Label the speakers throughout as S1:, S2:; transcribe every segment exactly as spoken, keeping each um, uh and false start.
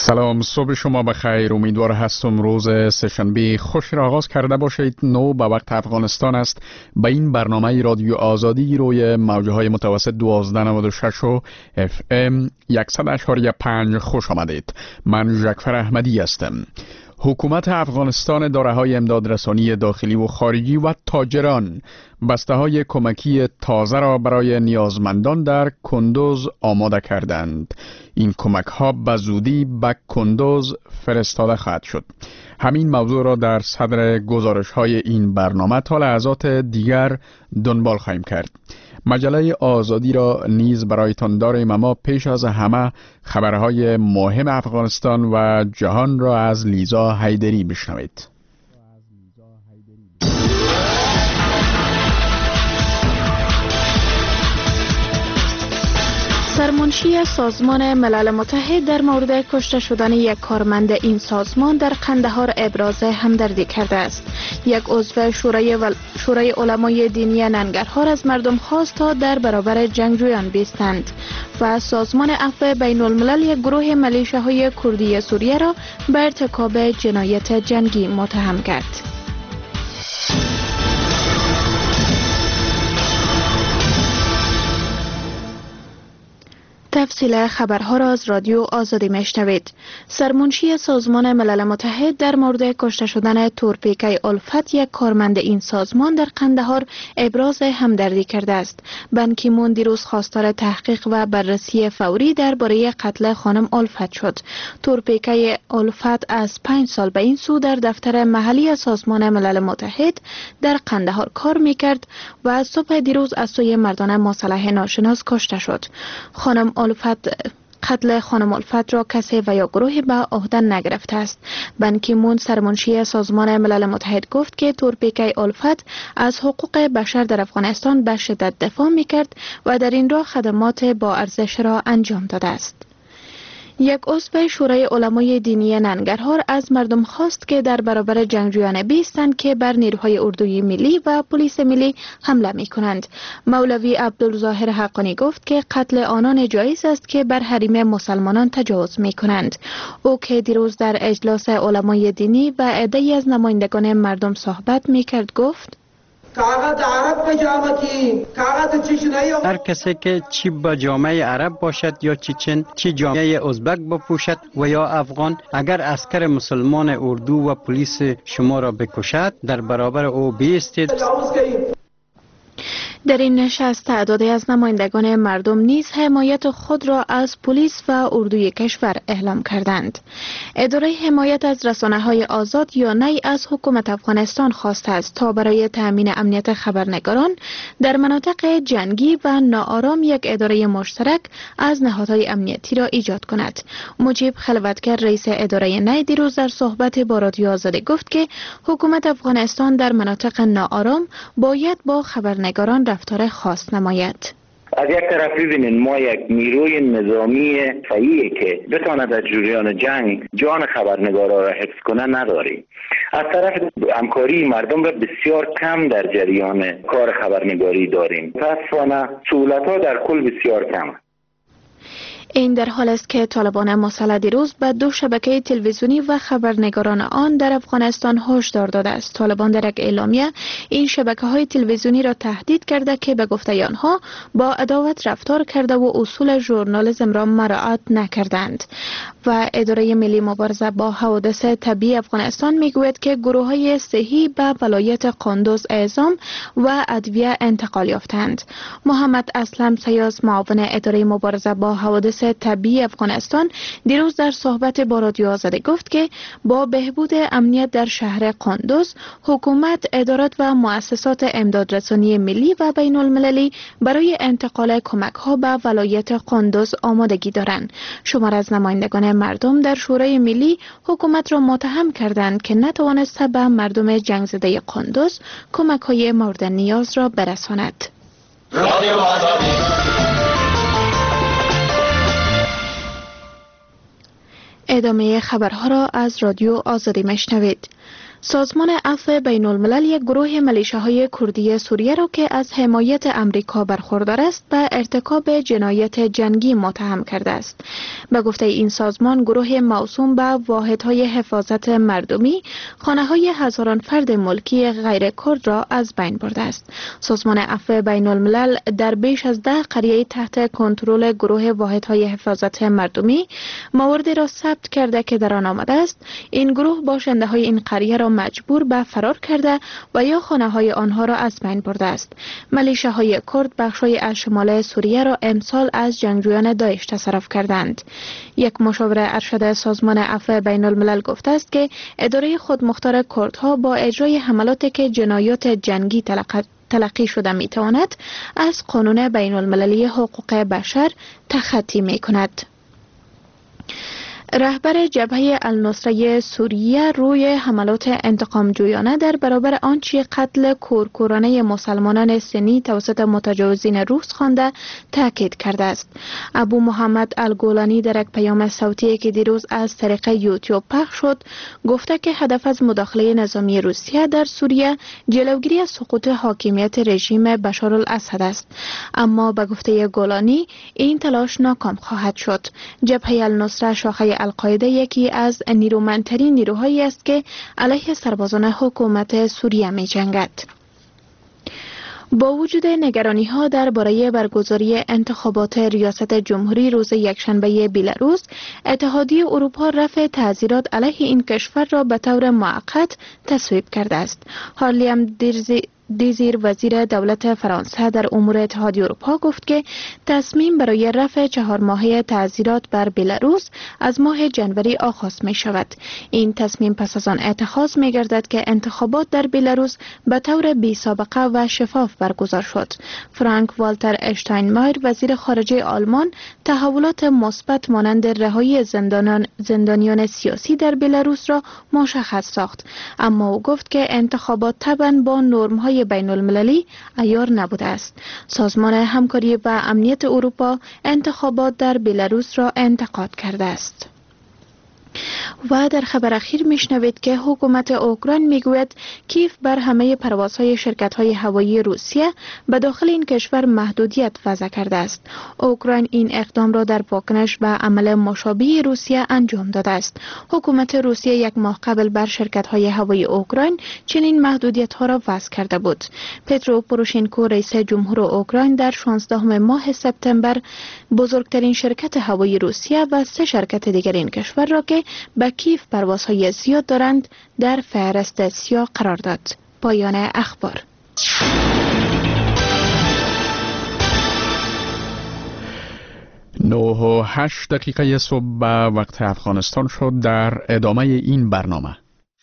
S1: سلام، صبح شما بخیر. امیدوار هستم روز سه‌شنبه خوش را آغاز کرده باشید. نو به وقت افغانستان است. به این برنامه رادیو آزادی روی موجه های متوسط دوازده نود و شش و اف ام صد و یک و پنج خوش آمدید. من ژکفر احمدی هستم. حکومت افغانستان داره‌های امدادرسانی داخلی و خارجی و تاجران بسته های کمکی تازه را برای نیازمندان در کندوز آماده کردند. این کمک ها به زودی به کندوز فرستاده خواهد شد. همین موضوع را در صدر گزارش های این برنامه تا لحظات دیگر دنبال خواهیم کرد. مجله آزادی را نیز برایتان داریم، اما پیش از همه خبرهای مهم افغانستان و جهان را از لیزا حیدری بشنوید.
S2: سرمنشی سازمان ملل متحد در مورد کشته شدن یک کارمند این سازمان در قندهار ابراز همدردی کرده است. یک عضو شورای, ول... شورای علمای دینی ننگرهار از مردم خواست تا در برابر جنگجویان بیستند و سازمان عفو بین الملل یک گروه ملیشه‌های کردی سوریه را به ارتکاب جنایت جنگی متهم کرد. تفصیل خبرها را از رادیو آزادی میشنوید. سرمنشی سازمان ملل متحد در مورد کشته شدن تورپیکای الفت، یک کارمند این سازمان در قندهار، ابراز همدردی کرده است. بان کی مون دیروز خواستار تحقیق و بررسی فوری درباره قتل خانم الفت شد. تورپیکای الفت از پنج سال به این سو در دفتر محلی سازمان ملل متحد در قندهار کار میکرد و صبح دیروز از سوی مردان مسلح ناشناس کشته شد. خانم الفت قتل خانم الفت را کسی و یا گروهی به عهده نگرفته است. بان کی مون سرمنشی سازمان ملل متحد گفت که تورپیکای الفت از حقوق بشر در افغانستان به شدت دفاع میکرد و در این راه خدمات با ارزش را انجام داده است. یک عضو شورای علمای دینی ننگرهار از مردم خواست که در برابر جنگجویان بیستند که بر نیروهای اردوی ملی و پلیس ملی حمله می کنند. مولوی عبدالظاهر حقانی گفت که قتل آنان جایز است که بر حریم مسلمانان تجاوز می کنند. او که دیروز در اجلاس علمای دینی و عده‌ای از نمایندگان مردم صحبت می کرد گفت:
S3: هر کسی که چی با جامعه عرب باشد یا چیچن، چی جامعه ازبک بپوشد و یا افغان، اگر عسکر مسلمان اردو و پلیس شما را بکشد، در برابر او بایستید.
S2: در این نشست تعدادی از نمایندگان مردم نیز حمایت خود را از پلیس و اردوی کشور اعلام کردند. اداره حمایت از رسانه‌های آزاد یا نی از حکومت افغانستان خواسته است تا برای تأمین امنیت خبرنگاران در مناطق جنگی و ناآرام یک اداره مشترک از نهادهای امنیتی را ایجاد کند. مجیب خلوتگر، رئیس اداره نی، دیروز در صحبت با رادیو آزادی گفت که حکومت افغانستان در مناطق ناآرام باید با خبرنگاران رفتار خاص نماید.
S4: از یک طرف ببینید ما یک نیروی نظامی فعیلی که بتواند در جریان جنگ جان خبرنگارا را حفظ کنه نداریم. از طرف همکاری مردم را بسیار کم در جریان کار خبرنگاری داریم. متاسفانه سهولت‌ها در کل بسیار کم.
S2: این در حال است که طالبان مسلح دیروز به دو شبکه تلویزیونی و خبرنگاران آن در افغانستان هشدار داده است. طالبان در یک اعلامیه این شبکه‌های تلویزیونی را تهدید کرده که به گفته آنها با عداوت رفتار کرده و اصول ژورنالیسم را مراعات نکردند. و اداره ملی مبارزه با حوادث طبیعی افغانستان میگوید که گروه‌های صحی به ولایت قندوز اعزام و ادویه انتقال یافتند. محمد اسلم سیاز، معاون اداره مبارزه با حوادث طبیعی افغانستان، دیروز در صحبت با رادیو آزادی گفت که با بهبود امنیت در شهر قندوز، حکومت، ادارات و مؤسسات امدادرسانی ملی و بین المللی برای انتقال کمک ها به ولایت قندوز آمادگی دارند. شمار از نمایندگان مردم در شورای ملی حکومت را متهم کردند که نتوانسته به مردم جنگ زده قندوز کمک های مورد نیاز را برساند. رادیو آزادی. ادامه خبرها را از رادیو آزادی میشنوید. سازمان عفو بین الملل یک گروه ملیشه‌های کردی سوریه را که از حمایت امریکا برخوردار است به ارتکاب جنایت جنگی متهم کرده است. به گفته این سازمان، گروه موسوم به واحدهای حفاظت مردمی خانه‌های هزاران فرد ملکی غیر کرد را از بین برده است. سازمان عفو بین الملل در بیش از ده قریه تحت کنترل گروه واحدهای حفاظت مردمی مواردی را ثبت کرده که در آن آمده است این گروه باشنده های این قریه را مجبور به فرار کرده و یا خانه های آنها را از بین برده است. ملیشه های کرد بخشای از شمال سوریه را امسال از جنگجویان داعش تصرف کردند. یک مشاور ارشد سازمان عفو بین الملل گفته است که اداره خودمختار کردها با اجرای حملاتی که جنایات جنگی تلقی تلقی شده می تواند از قانون بین المللی حقوق بشر تخطی می کند. رهبر جبهه النصره سوریه روی حملات انتقام جویانه در برابر آنچه قتل کورکورانه مسلمانان سنی توسط متجاوزین روس خوانده تاکید کرده است. ابو محمد الگولانی در یک پیام صوتی که دیروز از طریق یوتیوب پخش شد گفته که هدف از مداخله نظامی روسیه در سوریه جلوگیری از سقوط حاکمیت رژیم بشارالاسد است، اما به گفته گولانی این تلاش ناکام خواهد شد. جبهه النصره شاخه القاعده یکی از نیرومندترین نیروهایی است که علیه سربازان حکومت سوریه می جنگد. با وجود نگرانی ها درباره برگزاری انتخابات ریاست جمهوری روز یکشنبه بیلاروس، اتحادیه اروپا رفع تعزیرات علیه این کشور را به طور موقت تصویب کرده است. هارلیم دیرزی دیزیر وزیر دولت فرانسه در امور اتحادیه اروپا گفت که تصمیم برای رفع چهار ماهه تعزیرات بر بلاروس از ماه جنوری آغاز می شود. این تصمیم پس از آن اتخاذ می گردد که انتخابات در بلاروس به طور بی سابقه و شفاف برگزار شد. فرانک والتر اشتاینمایر وزیر خارجه آلمان تحولات مثبت مانند رهایی زندانیان زندانیان سیاسی در بلاروس را مشخص ساخت، اما او گفت که انتخابات طبعاً با نرم‌های بین المللی عیار نبوده است. سازمان همکاری و امنیت اروپا انتخابات در بلاروس را انتقاد کرده است. و در خبر اخیر میشنوید که حکومت اوکراین میگوید کیف بر همه پروازهای شرکت‌های هوایی روسیه به داخل این کشور محدودیت وضع کرده است. اوکراین این اقدام را در واکنش به عمل مشابه روسیه انجام داده است. حکومت روسیه یک ماه قبل بر شرکت‌های هوایی اوکراین چنین محدودیت‌ها را وضع کرده بود. پترو پوروشنکو رئیس جمهور اوکراین در شانزدهم ماه سپتامبر بزرگترین شرکت هوایی روسیه و سه شرکت دیگر این کشور را که به کیف پروازهای زیاد دارند در فهرست سیاه قرار داد. پایان اخبار.
S1: نه و هشت دقیقه صبح به وقت افغانستان شد. در ادامه این برنامه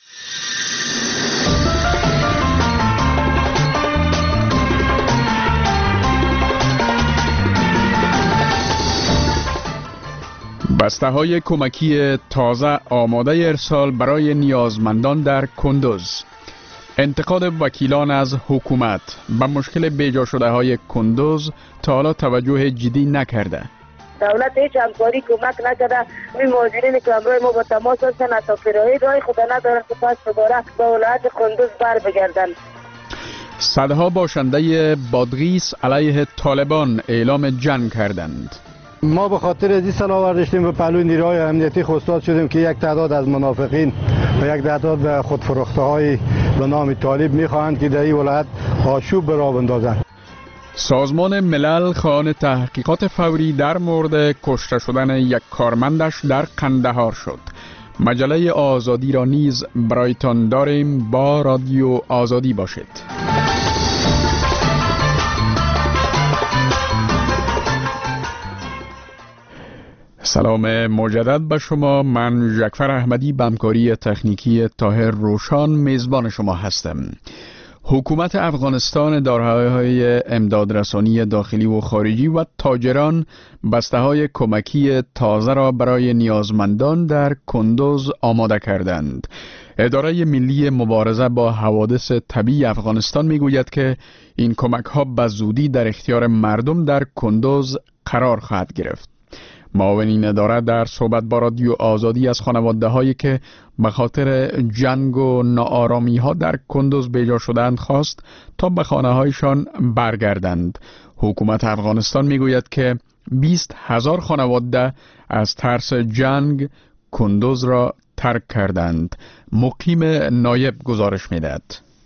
S1: بسته های کمکی تازه آماده ارسال برای نیازمندان در کندوز. انتقاد وکیلان از حکومت به مشکل بیجا شده های کندوز تا حالا توجه جدی نکرده.
S5: دولت هیچ همکاری کمک نکرده. این مهاجرین که همراه ما با تماس هستن از تافرایی رای خدا ندارد که پس دوباره به ولایت کندوز بر بگردن.
S1: صدها باشنده بادغیس علیه طالبان اعلام جنگ کردند.
S6: ما به خاطر از این سلاح ورداشتیم به پهلوی نیروهای امنیتی خستاد شدیم که یک تعداد از منافقین و یک تعداد به خودفروخته های به نام طالب میخواهند که در این ولایت آشوب به راه بندازند.
S1: سازمان ملل خواهان تحقیقات فوری در مورد کشته شدن یک کارمندش در قندهار شد. مجله آزادی را نیز برایتان داریم. با رادیو آزادی باشید. سلام مجدد به شما. من ژکفر احمدی به همکاری تکنیکی طاهر روشان میزبان شما هستم. حکومت افغانستان دارایی‌های امدادرسانی داخلی و خارجی و تاجران بسته‌های کمکی تازه را برای نیازمندان در کندوز آماده کردند. اداره ملی مبارزه با حوادث طبیعی افغانستان میگوید که این کمک‌ها به زودی در اختیار مردم در کندوز قرار خواهد گرفت. معاون این اداره در صحبت با رادیو آزادی از خانواده هایی که به خاطر جنگ و ناآرامی ها در کندوز بیجا شدند خواست تا به خانه هایشان برگردند. حکومت افغانستان میگوید که بیست هزار خانواده از ترس جنگ کندوز را ترک کردند. مقیم نایب گزارش میدهد.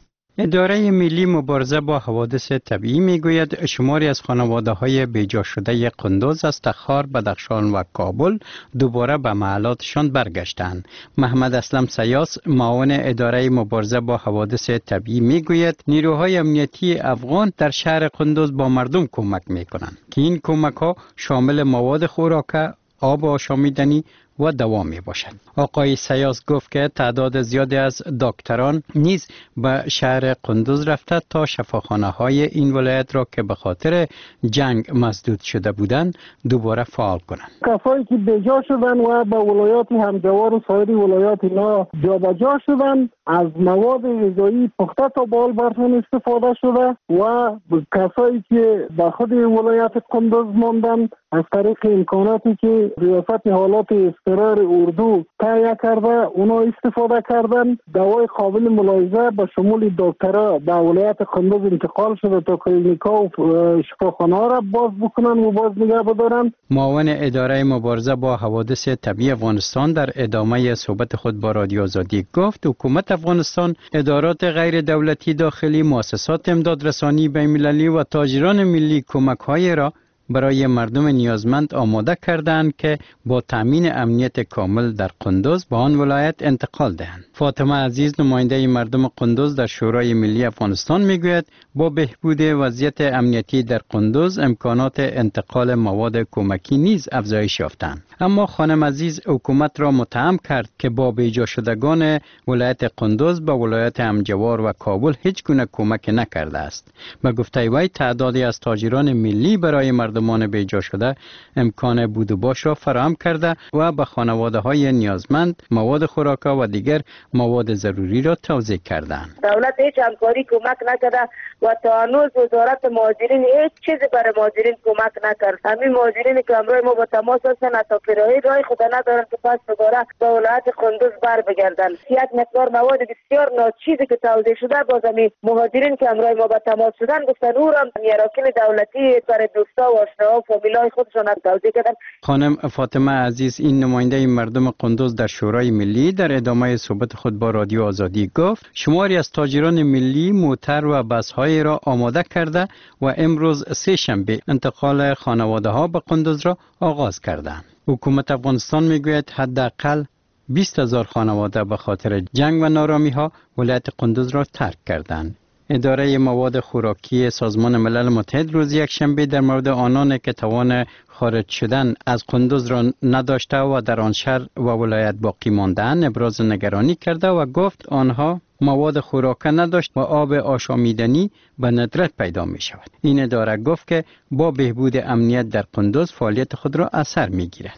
S3: اداره ملی مبارزه با حوادث طبیعی میگوید شماری از خانواده های بیجا شده قندوز از تخار، بدخشان و کابل دوباره به محلاتشان برگشتند. محمد اسلم سیاس، معاون اداره مبارزه با حوادث طبیعی میگوید نیروهای امنیتی افغان در شهر قندوز با مردم کمک میکنند که این کمک ها شامل مواد خوراک، آب آشامیدنی و دوام می باشد. آقای سیاس گفت که تعداد زیادی از دکتران نیز به شهر قندوز رفته تا شفاخانه های این ولایت را که به خاطر جنگ مسدود شده بودند دوباره فعال کنند.
S7: کسایی که بیجا شدند و به ولایات همجوار و سایر ولایات اینا جابجا شدند، از مواد غذایی پخته تا بال برشان استفاده شده و کسایی که به خود ولایت قندوز ماندند از طریق امکاناتی که ریاست حالات اضطرار اردو تهیه کرده اونا استفاده کردن. دوای قابل ملاحظه به شمول دکترها به ولایت قندوز انتقال شده تا کلینیکا و شفاخانه را باز بکنن و باز نگه بدارن.
S3: معاون اداره مبارزه با حوادث طبیعی افغانستان در ادامه صحبت خود با رادیو آزادی گفت حکومت افغانستان، ادارات غیر دولتی داخلی، مؤسسات امدادرسانی بین‌المللی و تاجران ملی کمک‌های را برای مردم نیازمند آماده کردند که با تامین امنیت کامل در قندوز به آن ولایت انتقال دهند. فاطمه عزیز، نماینده مردم قندوز در شورای ملی افغانستان میگوید با بهبود وضعیت امنیتی در قندوز امکانات انتقال مواد کمکی نیز افزایش یافتند. اما خانم عزیز حکومت را متهم کرد که با بیجا شدگان ولایت قندوز به ولایت همجوار و کابل هیچ گونه کمک نکرده است. به گفته وی تعدادی از تاجران ملی برای مردمان بیجا شده امکان بود و باش را فراهم کرده و به خانواده های نیازمند مواد خوراک و دیگر مواد ضروری را توزیع کردند.
S5: دولت هیچ همکاری کمک نکرده و تا هنوز وزارت مهاجرین هیچ چیزی برای مهاجرین کمک نکرد. همین مهاجرین که امروز ما با تماس هستند تا پیراهی راه خدا ندارند که پس دوباره به ولایت قندوز بر بگردند. یک مقدار مواد بسیار ناچیزی که توزیع شده باز همین مهاجرین که امروز ما با تماس شدن گفتن او را اراکین دولتی برای دوستا و آشناها و فامیلای خودشان توزیع کردن.
S3: خانم فاطمه عزیز، این نماینده مردم قندوز در شورای ملی در ادامه صحبت خود با رادیو آزادی گفت شماری از تاجران ملی موتر و بس‌های را آماده کرده و امروز سه شنبه انتقال خانواده ها به قندوز را آغاز کردند. حکومت افغانستان میگوید حداقل بیست هزار خانواده به خاطر جنگ و نارامی ها ولایت قندوز را ترک کردند. اداره مواد خوراکی سازمان ملل متحد روز یک شنبه در مورد آنان که توان خارج شدن از قندوز را نداشته و در آن شهر و ولایت باقی ماندند ابراز نگرانی کرده و گفت آنها مواد خوراک نداشت و آب آشامیدنی به ندرت پیدا می شود. این اداره گفت که با بهبود امنیت در قندوز فعالیت خود را اثر می گیرد.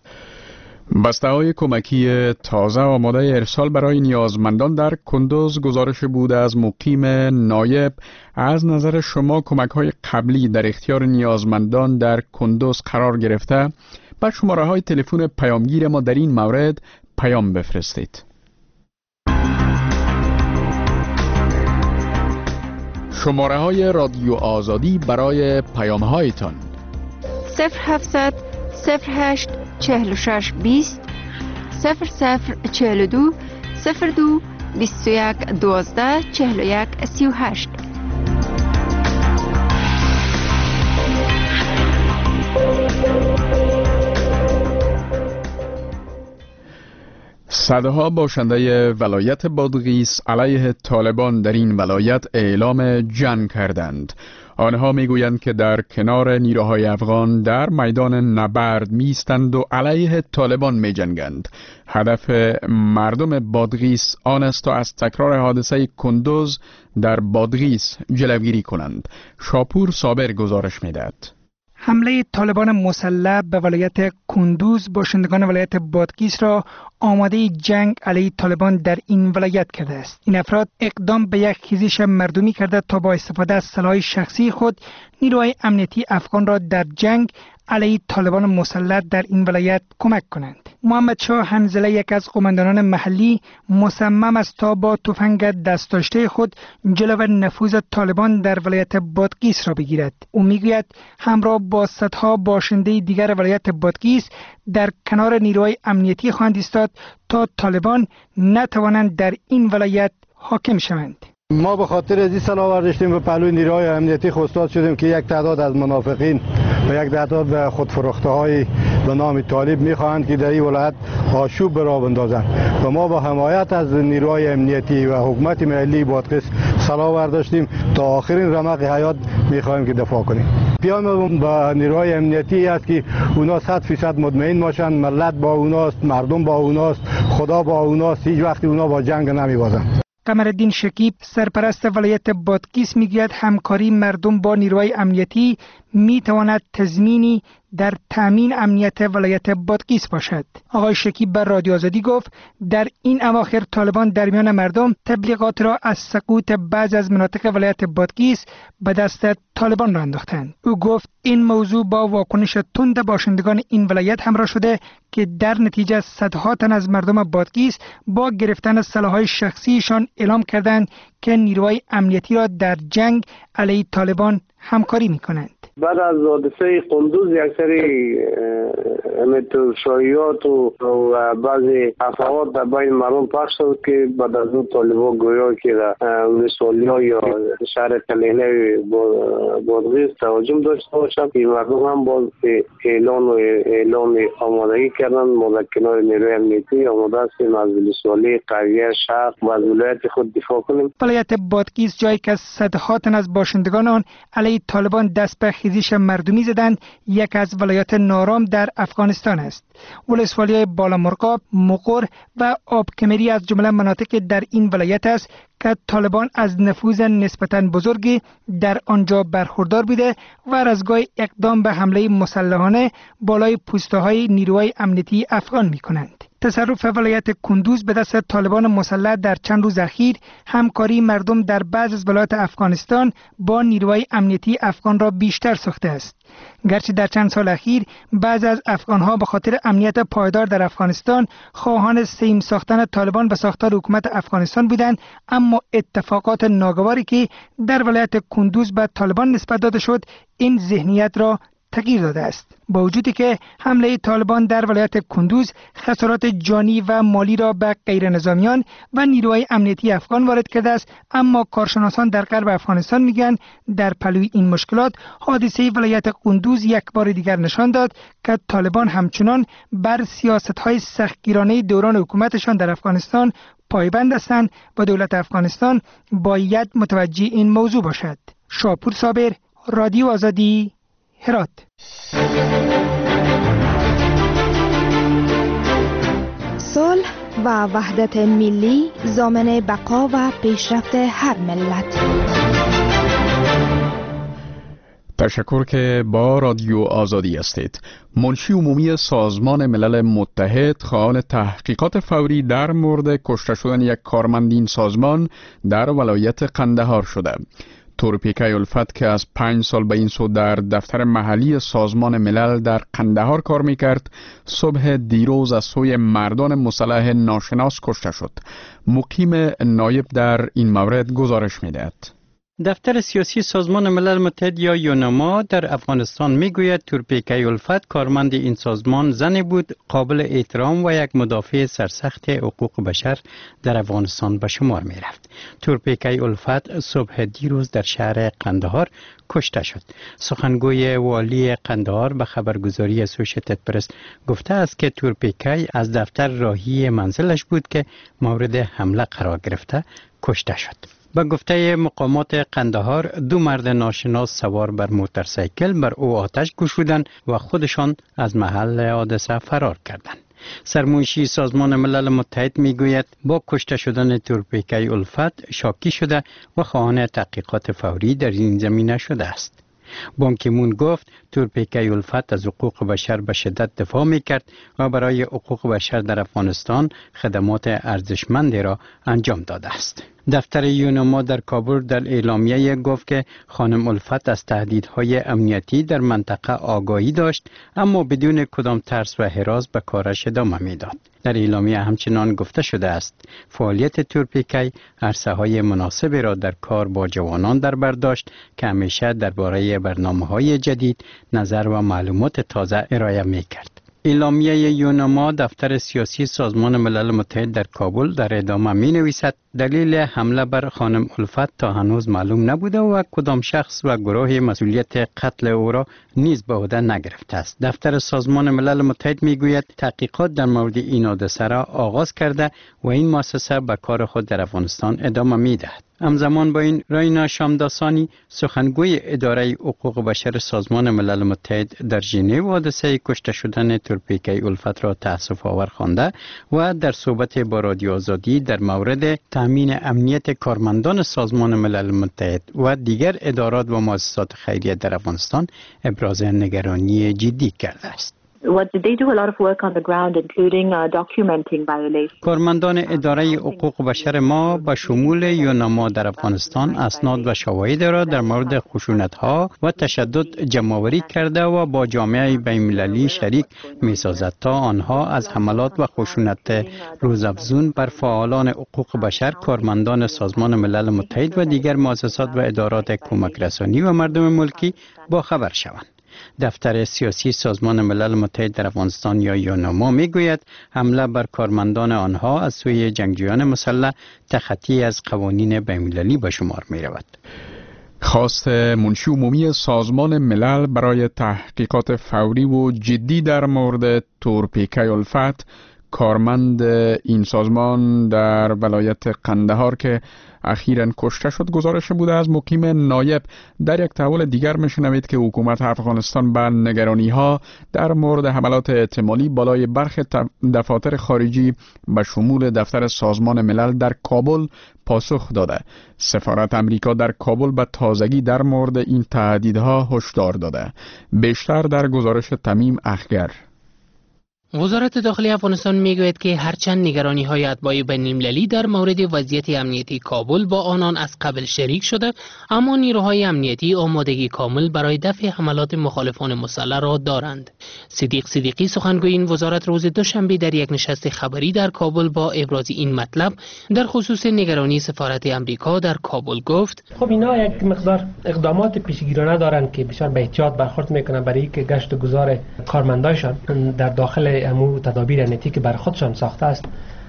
S1: بسته های کمکی تازه آماده ارسال برای نیازمندان در کندوز گزارش بوده از مقیم نایب. از نظر شما کمک های قبلی در اختیار نیازمندان در کندوز قرار گرفته؟ با شماره های تلفن پیامگیر ما در این مورد پیام بفرستید. شماره های رادیو آزادی برای پیام هایتان
S2: صفر هفتصد صفر هشت چهل و شش بیست صفر صفر چهل و دو صفر دو بیست و یک دوازده چهل و یک سی و هشت.
S1: صدها باشنده ولایت بادغیس علیه طالبان در این ولایت اعلام جنگ کردند. آنها میگویند که در کنار نیروهای افغان در میدان نبرد میستند و علیه طالبان میجنگند. هدف مردم بادغیس آن است تا از تکرار حادثه کندوز در بادغیس جلوگیری کنند. شاپور صابر گزارش میدهد.
S8: حمله طالبان مسلح به ولایت کندوز باشندگان ولایت بادغیس را آماده جنگ علیه طالبان در این ولایت کرده است. این افراد اقدام به یک خیزش مردمی کرده تا با استفاده از سلاح شخصی خود نیروهای امنیتی افغان را در جنگ علیه طالبان مسلط در این ولایت کمک کنند. محمد شاه حنظله، یک از قماندانان محلی، مصمم است تا با تفنگ دست داشته خود جلو نفوذ طالبان در ولایت بادغیس را بگیرد. او میگوید همراه با صدها باشنده دیگر ولایت بادغیس در کنار نیروهای امنیتی خواهند ایستاد تا طالبان نتوانند در این ولایت حاکم شوند.
S6: ما به خاطر از این سلاح برداشتیم به پهلوی نیروهای امنیتی خواستاد شدیم که یک تعداد از منافقین و یک تعداد به خودفروخته های به نام طالب میخواهند که در این ولایت آشوب به راه بندازند و ما با حمایت از نیروهای امنیتی و حکومت محلی بادغیس سلاح برداشتیم تا آخرین رمق حیات میخواهیم که دفاع کنیم. پیام با نیروهای امنیتی است که اونا صد فیصد مطمئن باشند، ملت با اوناست، مردم با اوناست، خدا با اوناست، هیچ وقت اونا با جنگ نمیبازند.
S8: قمرالدین شکیب، سرپرست ولایت بادغیس، میگوید همکاری مردم با نیروهای امنیتی میتواند تضمینی در تامین امنیت ولایت بادغیس باشد. آقای شکیب بر رادیو آزادی گفت در این اواخر طالبان در میان مردم تبلیغات را از سقوط بعضی از مناطق ولایت بادغیس به دست طالبان را انداختند. او گفت این موضوع با واکنش تند باشندگان این ولایت همراه شده که در نتیجه صدها تن از مردم بادغیس با گرفتن سلاح‌های شخصیشان اعلام کردند که نیروهای امنیتی را در جنگ علیه طالبان همکاری می‌کنند.
S9: بعد از حادثه قندوز یک سری امتشایات و بعضی افواهات در بین مردم پخش شد که بعد از اون طالبان گویا که در ولسوالی‌ها یا شهر کلیله بادغیس تهاجم داشته باشند که مردم هم باز اعلان و اعلان آمادگی کردند ما در کنار نیروی امنیتی آماده هستیم از ولسوالی قریه شهر و از ولایت خود دفاع کنیم.
S8: ولایت بادغیس جایی که صدها تن از باشندگان آن علیه طالبان دست به خیزش مردمی زدند یک از ولایات نارام در افغانستان است. ولسوالی بالامرغاب، مقر و آبکمری از جمله مناطق در این ولایت است که طالبان از نفوذ نسبتاً بزرگی در آنجا برخوردار بوده و از گاه اقدام به حمله مسلحانه بالای پوسته‌های نیروهای امنیتی افغان می‌کنند. تصرف ولایت کندوز به دست طالبان مسلح در چند روز اخیر همکاری مردم در بعض از ولایات افغانستان با نیروهای امنیتی افغان را بیشتر ساخته است. گرچه در چند سال اخیر بعض از افغانها به خاطر امنیت پایدار در افغانستان خواهان سیم ساختن طالبان به ساختار حکومت افغانستان بودند، اما اتفاقات ناگواری که در ولایت کندوز به طالبان نسبت داده شد این ذهنیت را تغییر داده است. با وجودی که حمله طالبان در ولایت کندوز خسارات جانی و مالی را به غیر نظامیان و نیروهای امنیتی افغان وارد کرده است، اما کارشناسان در غرب افغانستان میگن در پلوی این مشکلات حادثه ولایت کندوز یک بار دیگر نشان داد که طالبان همچنان بر سیاست‌های سختگیرانه دوران حکومتشان در افغانستان پایبند هستند و دولت افغانستان باید متوجه این موضوع باشد. شاپور صابر، رادیو آزادی، هرات.
S10: صلح و وحدت ملی ضامن بقا و پیشرفت هر ملت.
S1: تشکر که با رادیو آزادی هستید. منشی عمومی سازمان ملل متحد خواهان تحقیقات فوری در مورد کشته شدن یک کارمند این سازمان در ولایت قندهار شده. تورپیکای الفت که از پنج سال به این سو در دفتر محلی سازمان ملل در قندهار کار میکرد، صبح دیروز از سوی مردان مسلح ناشناس کشته شد. مقیم نایب در این مورد گزارش میدهد.
S3: دفتر سیاسی سازمان ملل متحد یا یونما در افغانستان میگوید تورپیکای الفت کارمند این سازمان زنی بود قابل احترام و یک مدافع سرسخت حقوق بشر در افغانستان به شمار می رفت. تورپیکای الفت صبح دیروز در شهر قندهار کشته شد. سخنگوی والی قندهار به خبرگزاری اسوشیتد پرس گفته است که تورپیکای از دفتر راهی منزلش بود که مورد حمله قرار گرفته کشته شد. با گفته مقامات قندهار دو مرد ناشناس سوار بر موتورسیکل بر او آتش گشودند و خودشان از محل حادثه فرار کردند. سرمنشی سازمان ملل متحد میگوید با کشته شدن تورپیکای الفت شاکی شده و خواهان تحقیقات فوری در این زمینه شده است. بان کی مون گفت تورپیکای الفت از حقوق بشر به شدت دفاع میکرد و برای حقوق بشر در افغانستان خدمات ارزشمندی را انجام داده است. دفتر یونما در کابل در اعلامیه گفت که خانم الفت از تهدیدهای امنیتی در منطقه آگاهی داشت، اما بدون کدام ترس و هراس به کارش ادامه میداد. در اعلامیه همچنان گفته شده است فعالیت تورپیکی عرصه‌های مناسب را در کار با جوانان در بر داشت که همیشه درباره برنامه‌های جدید نظر و معلومات تازه ارائه می‌کرد. اعلامیه یونما دفتر سیاسی سازمان ملل متحد در کابل در ادامه می نویسد دلیل حمله بر خانم الفت تا هنوز معلوم نبوده و کدام شخص و گروه مسئولیت قتل او را نیز به عهده نگرفته است. دفتر سازمان ملل متحد می گوید تحقیقات در مورد این حادثه را آغاز کرده و این مؤسسه به کار خود در افغانستان ادامه می دهد. همزمان با این راینا شامداسانی سخنگوی اداره حقوق بشر سازمان ملل متحد در ژنو حادثه کشته شدن تورپیکی الفت را تأسف آور خوانده و در صحبت با رادیو آزادی در مورد تامین امنیت کارمندان سازمان ملل متحد و دیگر ادارات و مؤسسات خیریه در افغانستان ابراز نگرانی جدی کرده است.
S11: What did they do a lot of work on the ground including uh, documenting violations.
S3: کارمندان اداره حقوق بشر ما به شمول یونما در افغانستان اسناد و شواهد را در مورد خشونت‌ها و تشدد جمع‌آوری کرده و با جامعه بین‌المللی شریک می‌سازد تا آنها از حملات و خشونت روزافزون بر فعالان حقوق بشر، کارمندان سازمان ملل متحد و دیگر مؤسسات و ادارات کمک رسانی و مردم ملکی با خبر شوند. دفتر سیاسی سازمان ملل متحد در افغانستان یا یونما میگوید حمله بر کارمندان آنها از سوی جنگجویان مسلح تخطی از قوانین بین‌المللی به شمار می رود.
S1: خواست منشی عمومی سازمان ملل برای تحقیقات فوری و جدی در مورد تورپیکی الفت، کارمند این سازمان در ولایت قندهار که اخیراً کشته شد، گزارش بوده از مقیم نایب. در یک تحول دیگر میشنوید که حکومت افغانستان به نگرانی ها در مورد حملات احتمالی بالای برخی دفاتر خارجی به شمول دفتر سازمان ملل در کابل پاسخ داده. سفارت امریکا در کابل به تازگی در مورد این تهدیدها هشدار داده. بیشتر در گزارش تمیم اخگر.
S12: وزارت داخلی افغانستان میگوید که هرچند نگرانی های اتباع بین‌المللی در مورد وضعیت امنیتی کابل با آنان از قبل شریک شده، اما نیروهای امنیتی آمادگی کامل برای دفع حملات مخالفان مسلح را دارند. صدیق صدیقی سخنگوی این وزارت روز دوشنبه در یک نشست خبری در کابل با ابراز این مطلب در خصوص نگرانی سفارت امریکا در کابل گفت:
S13: خب اینا یک مقدار اقدامات پیشگیرانه دارند که بسیار به احتیاط برخورد میکنن برای اینکه گشت و گذار کارمندایشان در داخل امور تدابیر امنیتی که برای خودشان ساخته است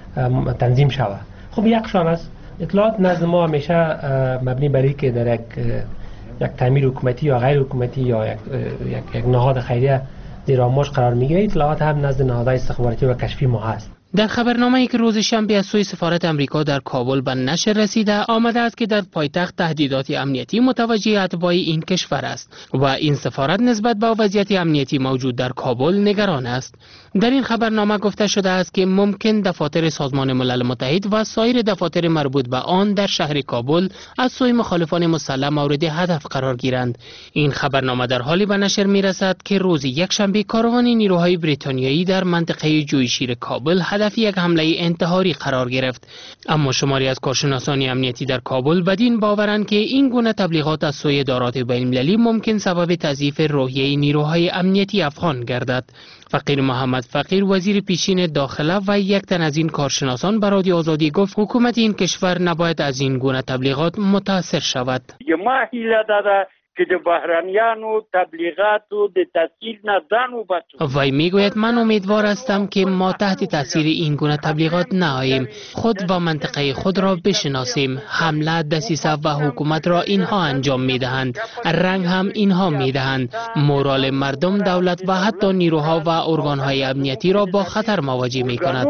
S13: تنظیم شود. خب یکشان است اطلاعات نزد ما همیشه مبنی بر اینکه در یک یک تعمیر حکومتی یا غیر حکومتی یا یک یک, یک نهاد خیریه زیر آموزش قرار میگیره، اطلاعات هم نزد نهادهای استخباراتی و کشفی ما هست.
S12: در خبرنامه‌ای که روز شنبه از سوی سفارت امریکا در کابل به نشر رسیده آمده است که در پایتخت تهدیدات امنیتی متوجه اتباع این کشور است و این سفارت نسبت به وضعیت امنیتی موجود در کابل نگران است. در این خبرنامه گفته شده است که ممکن دفاتر سازمان ملل متحد و سایر دفاتر مربوط به آن در شهر کابل از سوی مخالفان مسلح مورد هدف قرار گیرند. این خبرنامه در حالی به نشر می‌رسد که روز یکشنبه کاروان نیروهای بریتانیایی در منطقه جویشیر کابل هدف یک حمله انتحاری قرار گرفت. اما شماری از کارشناسان امنیتی در کابل بدین باورند که این گونه تبلیغات از سوی ادارات بین‌المللی ممکن سبب تضعیف روحیه نیروهای امنیتی افغان گردد. فقیر محمد فقیر وزیر پیشین داخله و یک تن از این کارشناسان به رادیو آزادی گفت حکومت این کشور نباید از این گونه تبلیغات متاثر شود.
S14: ما هیله داده که د بهرانیانو تبلیغاتو د تاثیر نه ځان وباسو.
S12: وی میگوید من امیدوار هستم که ما تحت تاثیر این گونه تبلیغات نآییم، خود و منطقه خود را بشناسیم. حمله، دسیسه و حکومت را اینها انجام میدهند، رنگ هم اینها میدهند. مورال مردم، دولت و حتی نیروها و ارگانهای امنیتی را با خطر مواجه میکند.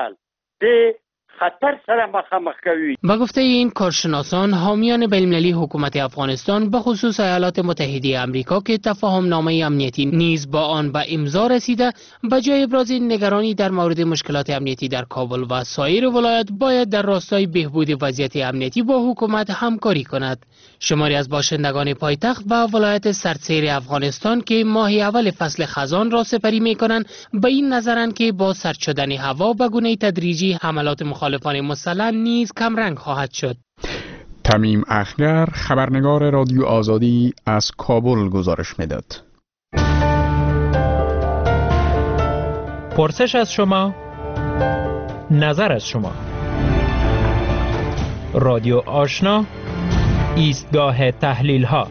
S14: خطر سره مخامخ کوي.
S12: با گفته این کارشناسان، حامیان بین‌المللی حکومت افغانستان به خصوص ایالات متحده آمریکا که تفاهم نامه امنیتی نیز با آن به امضا رسیده، به جای ابراز نگرانی در مورد مشکلات امنیتی در کابل و سایر ولایات باید در راستای بهبود وضعیت امنیتی با حکومت همکاری کند. شماری از باشندگان پایتخت و ولایت سردسیر افغانستان که ماه اول فصل خزان را سپری می‌کنند، به این نظرند که با سرد شدن هوا به گونه تدریجی حملات مخالفان مسلح نیز کم رنگ خواهد شد.
S1: تمیم اخگر خبرنگار رادیو آزادی از کابل گزارش میداد.
S15: پرسش از شما، نظر از شما. رادیو آشنا، ایستگاه تحلیل ها.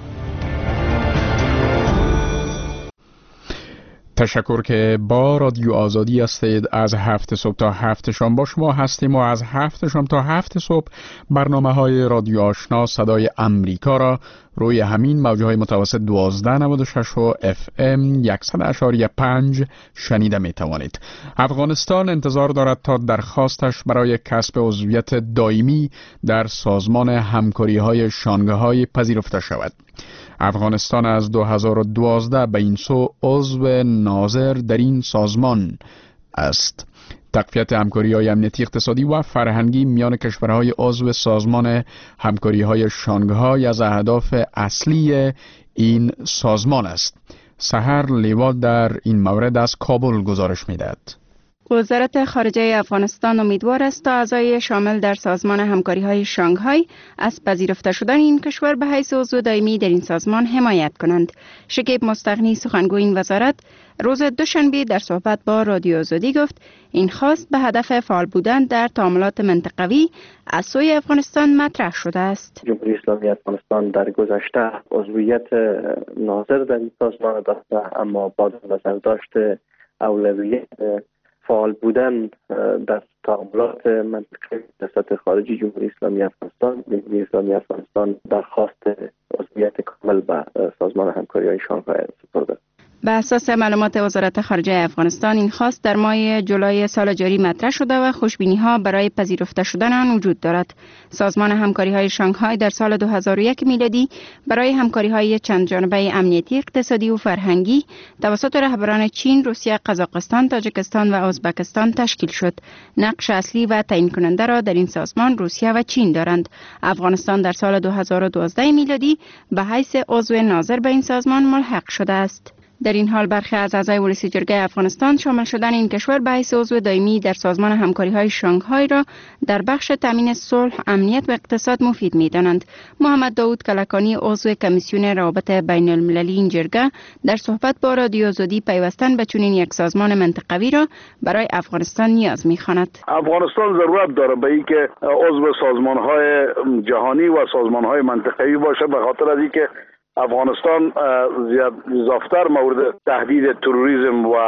S1: تشکر که با رادیو آزادی هستید. از هفت صبح تا هفت شام با شما هستیم و از هفت شام تا هفت صبح برنامه های رادیو آشنا صدای امریکا را روی همین موجه های متوسط دوازده نود و شش و اف ام صد اشاری پنج شنیده می توانید. افغانستان انتظار دارد تا درخواستش برای کسب عضویت دائمی در سازمان همکاری های شانگهای پذیرفته شود. افغانستان از دو هزار و دوازده به این سو عضو ناظر در این سازمان است. تقویت همکاری‌های امنیتی، اقتصادی و فرهنگی میان کشورهای عضو سازمان همکاری‌های شانگهای از اهداف اصلی این سازمان است. سحر لیوال در این مورد از کابل گزارش می‌دهد.
S16: وزارت خارجه افغانستان امیدوار است تا اعضای شامل در سازمان همکاری‌های شانگهای از پذیرفته شدن این کشور به حیث عضو دائمی در این سازمان حمایت کنند. شکیب مستغنی سخنگوی این وزارت روز دوشنبه در صحبت با رادیو آزادی گفت این خواست به هدف فعال بودن در تعاملات منطقوی از سوی افغانستان مطرح شده است.
S17: جمهوری اسلامی افغانستان در گذشته عضویت ناظر در این سازمان داشته، اما با نظر داشته اولویت فعال بودن در تعاملات منطقه در سطح خارجی جمهوری اسلامی افغانستان، جمهوری اسلامی افغانستان درخواست عضویت کامل به سازمان همکاری‌های شانگهای سپرده.
S16: به اساس معلومات وزارت خارجه افغانستان این خواست در ماه جولای سال جاری مطرح شده و خوشبینی‌ها برای پذیرفته شدن آن وجود دارد. سازمان همکاری‌های شانگهای در سال دو هزار و یک میلادی برای همکاری‌های چند جانبه امنیتی، اقتصادی و فرهنگی توسط رهبران چین، روسیه، قزاقستان، تاجیکستان و ازبکستان تشکیل شد. نقش اصلی و تعیین کننده را در این سازمان روسیه و چین دارند. افغانستان در سال دو هزار و دوازده میلادی به حیث عضو ناظر به این سازمان ملحق شده است. در این حال برخی از اعضای ولسی جرگه افغانستان شامل شدن این کشور به حیث عضو دائمی در سازمان همکاری‌های شانگهای را در بخش تامین صلح، امنیت و اقتصاد مفید می‌دانند. محمد داود کلکانی عضو کمیسیون روابط بین المللی این جرگه در صحبت با رادیو آزادی پیوستن به چنین یک سازمان منطقوی را برای افغانستان نیاز می‌خواند.
S18: افغانستان ضرورت دارد به اینکه عضو سازمان‌های جهانی و سازمان‌های منطقوی باشد، به خاطر از اینکه افغانستان زیاد زافتر مورد تهدید تروریسم و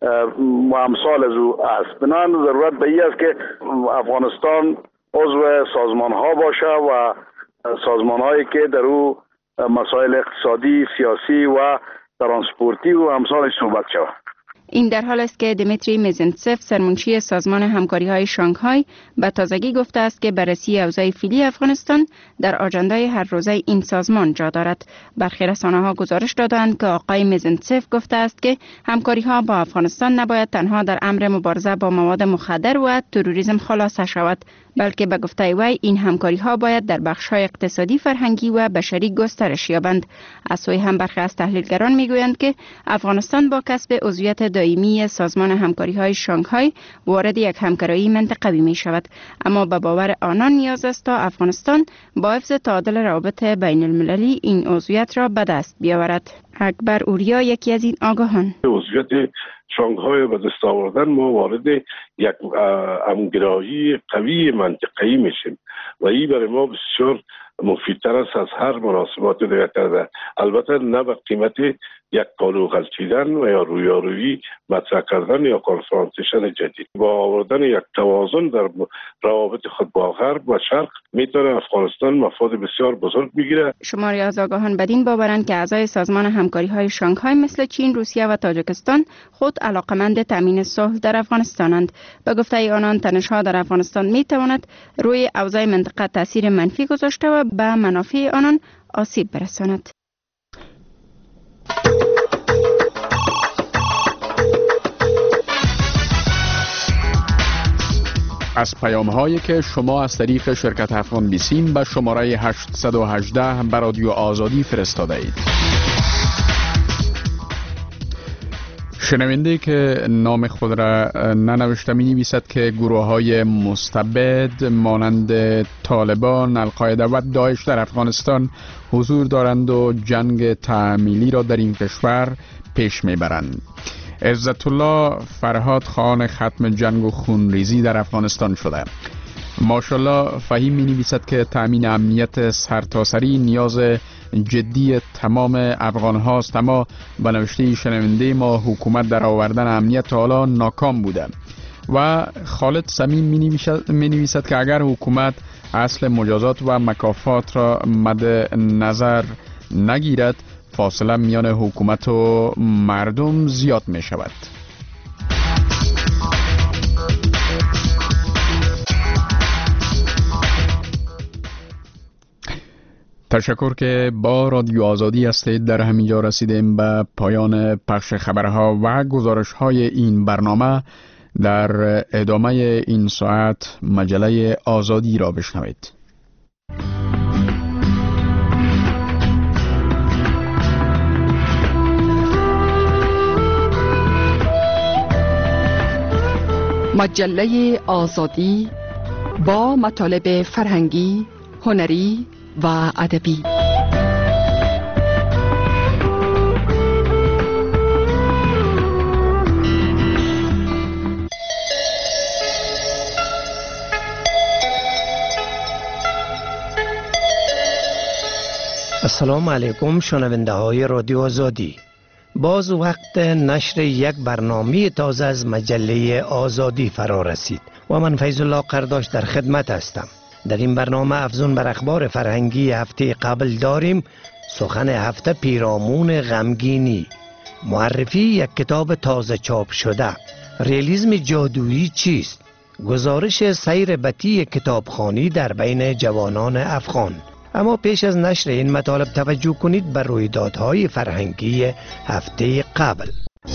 S18: و امثال از او است. بنابراین ضرورت به این است که افغانستان عضو سازمان ها باشه و سازمان هایی که در او مسائل اقتصادی، سیاسی و ترانسپورتی و امثالش صحبت شود.
S16: این در حال است که دمیتری میزنتسف سرمنشی سازمان همکاری‌های شانگهای به تازگی گفته است که بررسی اوضاع فعلی افغانستان در آجندای هر روزه این سازمان جا دارد. برخی رسانه‌ها گزارش دادند که آقای میزنتسف گفته است که همکاری‌ها با افغانستان نباید تنها در امر مبارزه با مواد مخدر و تروریسم خلاصه شود، بلکه به گفته وی این همکاری‌ها باید در بخش‌های اقتصادی، فرهنگی و بشری گسترش یابند. از سوی هم برخی از تحلیلگران می‌گویند که افغانستان با کسب عضویت دائمی سازمان همکاری‌های شانگهای وارد یک همکاری منطقوی می‌شود، اما به باور آنان نیاز است تا افغانستان با حفظ تعادل روابط بین المللی این عضویت را به دست بیاورد. اکبر اوریا یکی از این آگاهان:
S19: عضویت شانگهای به دست آوردن ما وارد یک همگرایی قوی منطقه‌ای میشیم و این برای ما بسیار مفیدتر است از هر مناسبات دیگر کرده. البته نه به قیمت یک قالو غلطیدن و یا رویارویی مطرح کردن یا کنفرانتیشن جدید. با آوردن یک توازن در روابط خود با غرب و شرق میتونه افغانستان مفاد بسیار بزرگ بگیره.
S16: شماری از آگاهان بدین باورند که اعضای سازمان همکاری‌های شانگهای مثل چین، روسیه و تاجیکستان خود علاقمند تامین صلح در افغانستانند. به گفته آنان تنش‌ها در افغانستان میتواند روی اوضاع منطقه تاثیر منفی گذاشته و به منافع آنان آسیب برساند.
S1: از پیام هایی که شما از طریق شرکت افغان بیسیم به شماره هشت یک هشت به رادیو آزادی فرستاده اید. شنونده که نام خود را ننوشته می نویسد که گروه های مستبد مانند طالبان، القاعده و داعش در افغانستان حضور دارند و جنگ تعمیلی را در این کشور پیش می برند. عزت الله فرهاد خان ختم جنگ و خونریزی در افغانستان شده. ماشاءالله فهیم می نویسد که تأمین امنیت سرتاسری نیاز جدی تمام افغان هاست، اما به نوشته شنونده ما حکومت در آوردن امنیت حالا ناکام بوده. و خالد سمیم می نویسد که اگر حکومت اصل مجازات و مکافات را مد نظر نگیرد فاصله میان حکومت و مردم زیاد می شود. تشکر که با رادیو آزادی هستید. در همینجا رسیدیم به پایان پخش خبرها و گزارش‌های این برنامه. در ادامه این ساعت مجله آزادی را بشنوید.
S20: مجله آزادی با مطالب فرهنگی، هنری و ادبی.
S21: السلام علیکم شنونده های رادیو آزادی. باز وقت نشر یک برنامه تازه از مجله آزادی فرا رسید و من فیض الله قرداش در خدمت هستم. در این برنامه افزون بر اخبار فرهنگی هفته قبل داریم سخن هفته پیرامون غمگینی، معرفی یک کتاب تازه چاپ شده، ریالیسم جادویی چیست، گزارش سیر بطی کتابخوانی در بین جوانان افغان. اما پیش از نشر این مطالب توجه کنید بر رویدادهای فرهنگی هفته قبل.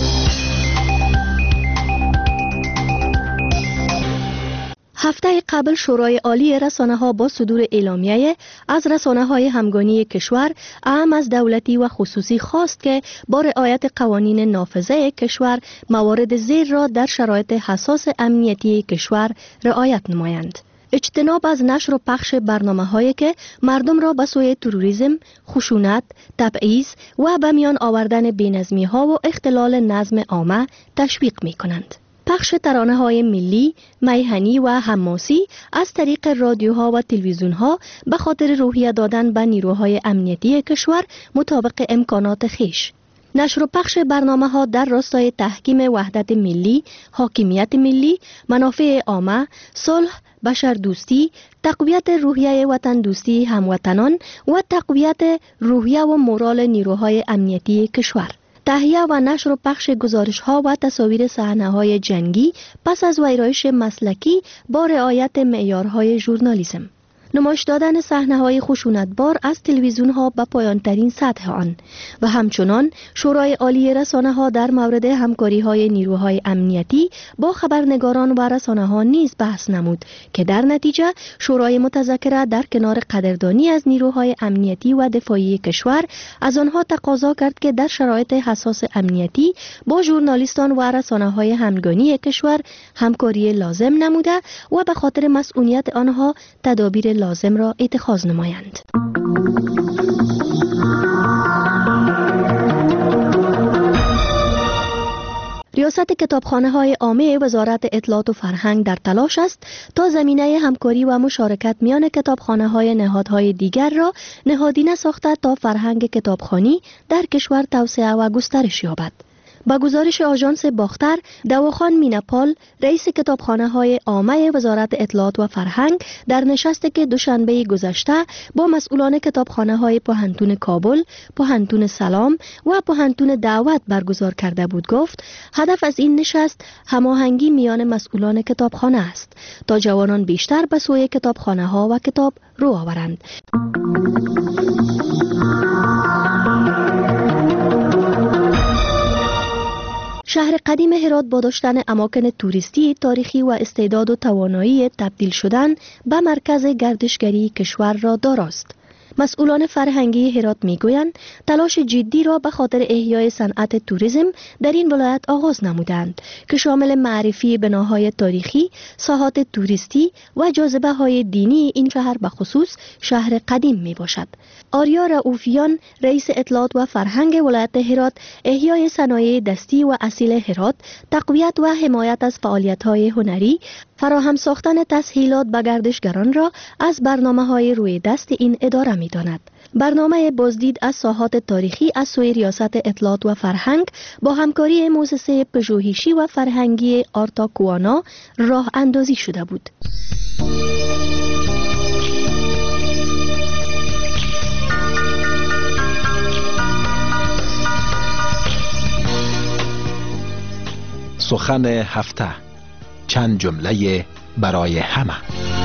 S22: هفته قبل شورای عالی رسانه ها با صدور اعلامیه از رسانه های همگانی کشور اهم از دولتی و خصوصی خواست که با رعایت قوانین نافذه کشور موارد زیر را در شرایط حساس امنیتی کشور رعایت نمایند. اجتناب از نشر و پخش برنامه هایی که مردم را به سوی تروریسم، خشونت، تبعیض و به میان آوردن بی‌نظمی ها و اختلال نظم عامه تشویق می کنند. پخش ترانه های ملی، میهنی و حماسی از طریق رادیوها و تلویزیون ها به خاطر روحیه دادن به نیروهای امنیتی کشور مطابق امکانات خیش. نشر و پخش برنامه ها در راستای تحکیم وحدت ملی، حاکمیت ملی، منافع عامه، صلح، بشر دوستی، تقویت روحیه وطن دوستی هموطنان و تقویت روحیه و مورال نیروهای امنیتی کشور. تهیه و نشر و پخش گزارش ها و تصاویر صحنه های جنگی پس از ویرایش مسلکی با رعایت معیارهای ژورنالیسم. نمایش دادن صحنه های خشونتبار از تلویزیون ها به پایان ترین سطح آن و همچنان شورای عالی رسانه ها در مورد همکاری های نیروهای امنیتی با خبرنگاران و رسانه ها نیز بحث نمود که در نتیجه شورای متذکره در کنار قدردانی از نیروهای امنیتی و دفاعی کشور از آنها تقاضا کرد که در شرایط حساس امنیتی با ژورنالیستان و رسانه های همگانی کشور همکاری لازم نموده و به خاطر مسئولیت آنها تدابیر لازم را اتخاذ نمایند. ریاست کتابخانه های عامه وزارت اطلاعات و فرهنگ در تلاش است تا زمینه همکاری و مشارکت میان کتابخانه های نهادهای دیگر را نهادینه ساخته تا فرهنگ کتابخوانی در کشور توسعه و گسترش یابد. با گزارش آژانس باختر، دواخان میناپال، رئیس کتابخانه های عامه وزارت اطلاعات و فرهنگ در نشستی که دوشنبه گذشته با مسئولان کتابخانه های پوهنتون کابل، پوهنتون سلام و پوهنتون دعوت برگزار کرده بود گفت هدف از این نشست هماهنگی میان مسئولان کتابخانه است تا جوانان بیشتر به سوی کتابخانه ها و کتاب رو آورند. شهر قدیم هرات با داشتن اماکن توریستی تاریخی و استعداد و توانایی تبدیل شدن به مرکز گردشگری کشور را داراست. مسئولان فرهنگی هرات میگویند تلاش جدی را به خاطر احیای صنعت توریسم در این ولایت آغاز نمودند که شامل معرفی بناهای تاریخی، ساحات توریستی و جاذبه های دینی این شهر به خصوص شهر قدیم می باشد. آریا رؤوفیان رئیس اطلاعات و فرهنگ ولایت هرات احیای صنایع دستی و اصیل هرات، تقویت و حمایت از فعالیت‌های هنری، فراهم ساختن تسهیلات به گردشگران را از برنامه‌های روی دست این اداره می‌داند. برنامه بازدید از ساحات تاریخی از سوی ریاست اطلاعات و فرهنگ با همکاری مؤسسه پژوهشی و فرهنگی آرتا کوانا راه اندازی شده بود.
S4: سخن هفته، چند جمله برای همه.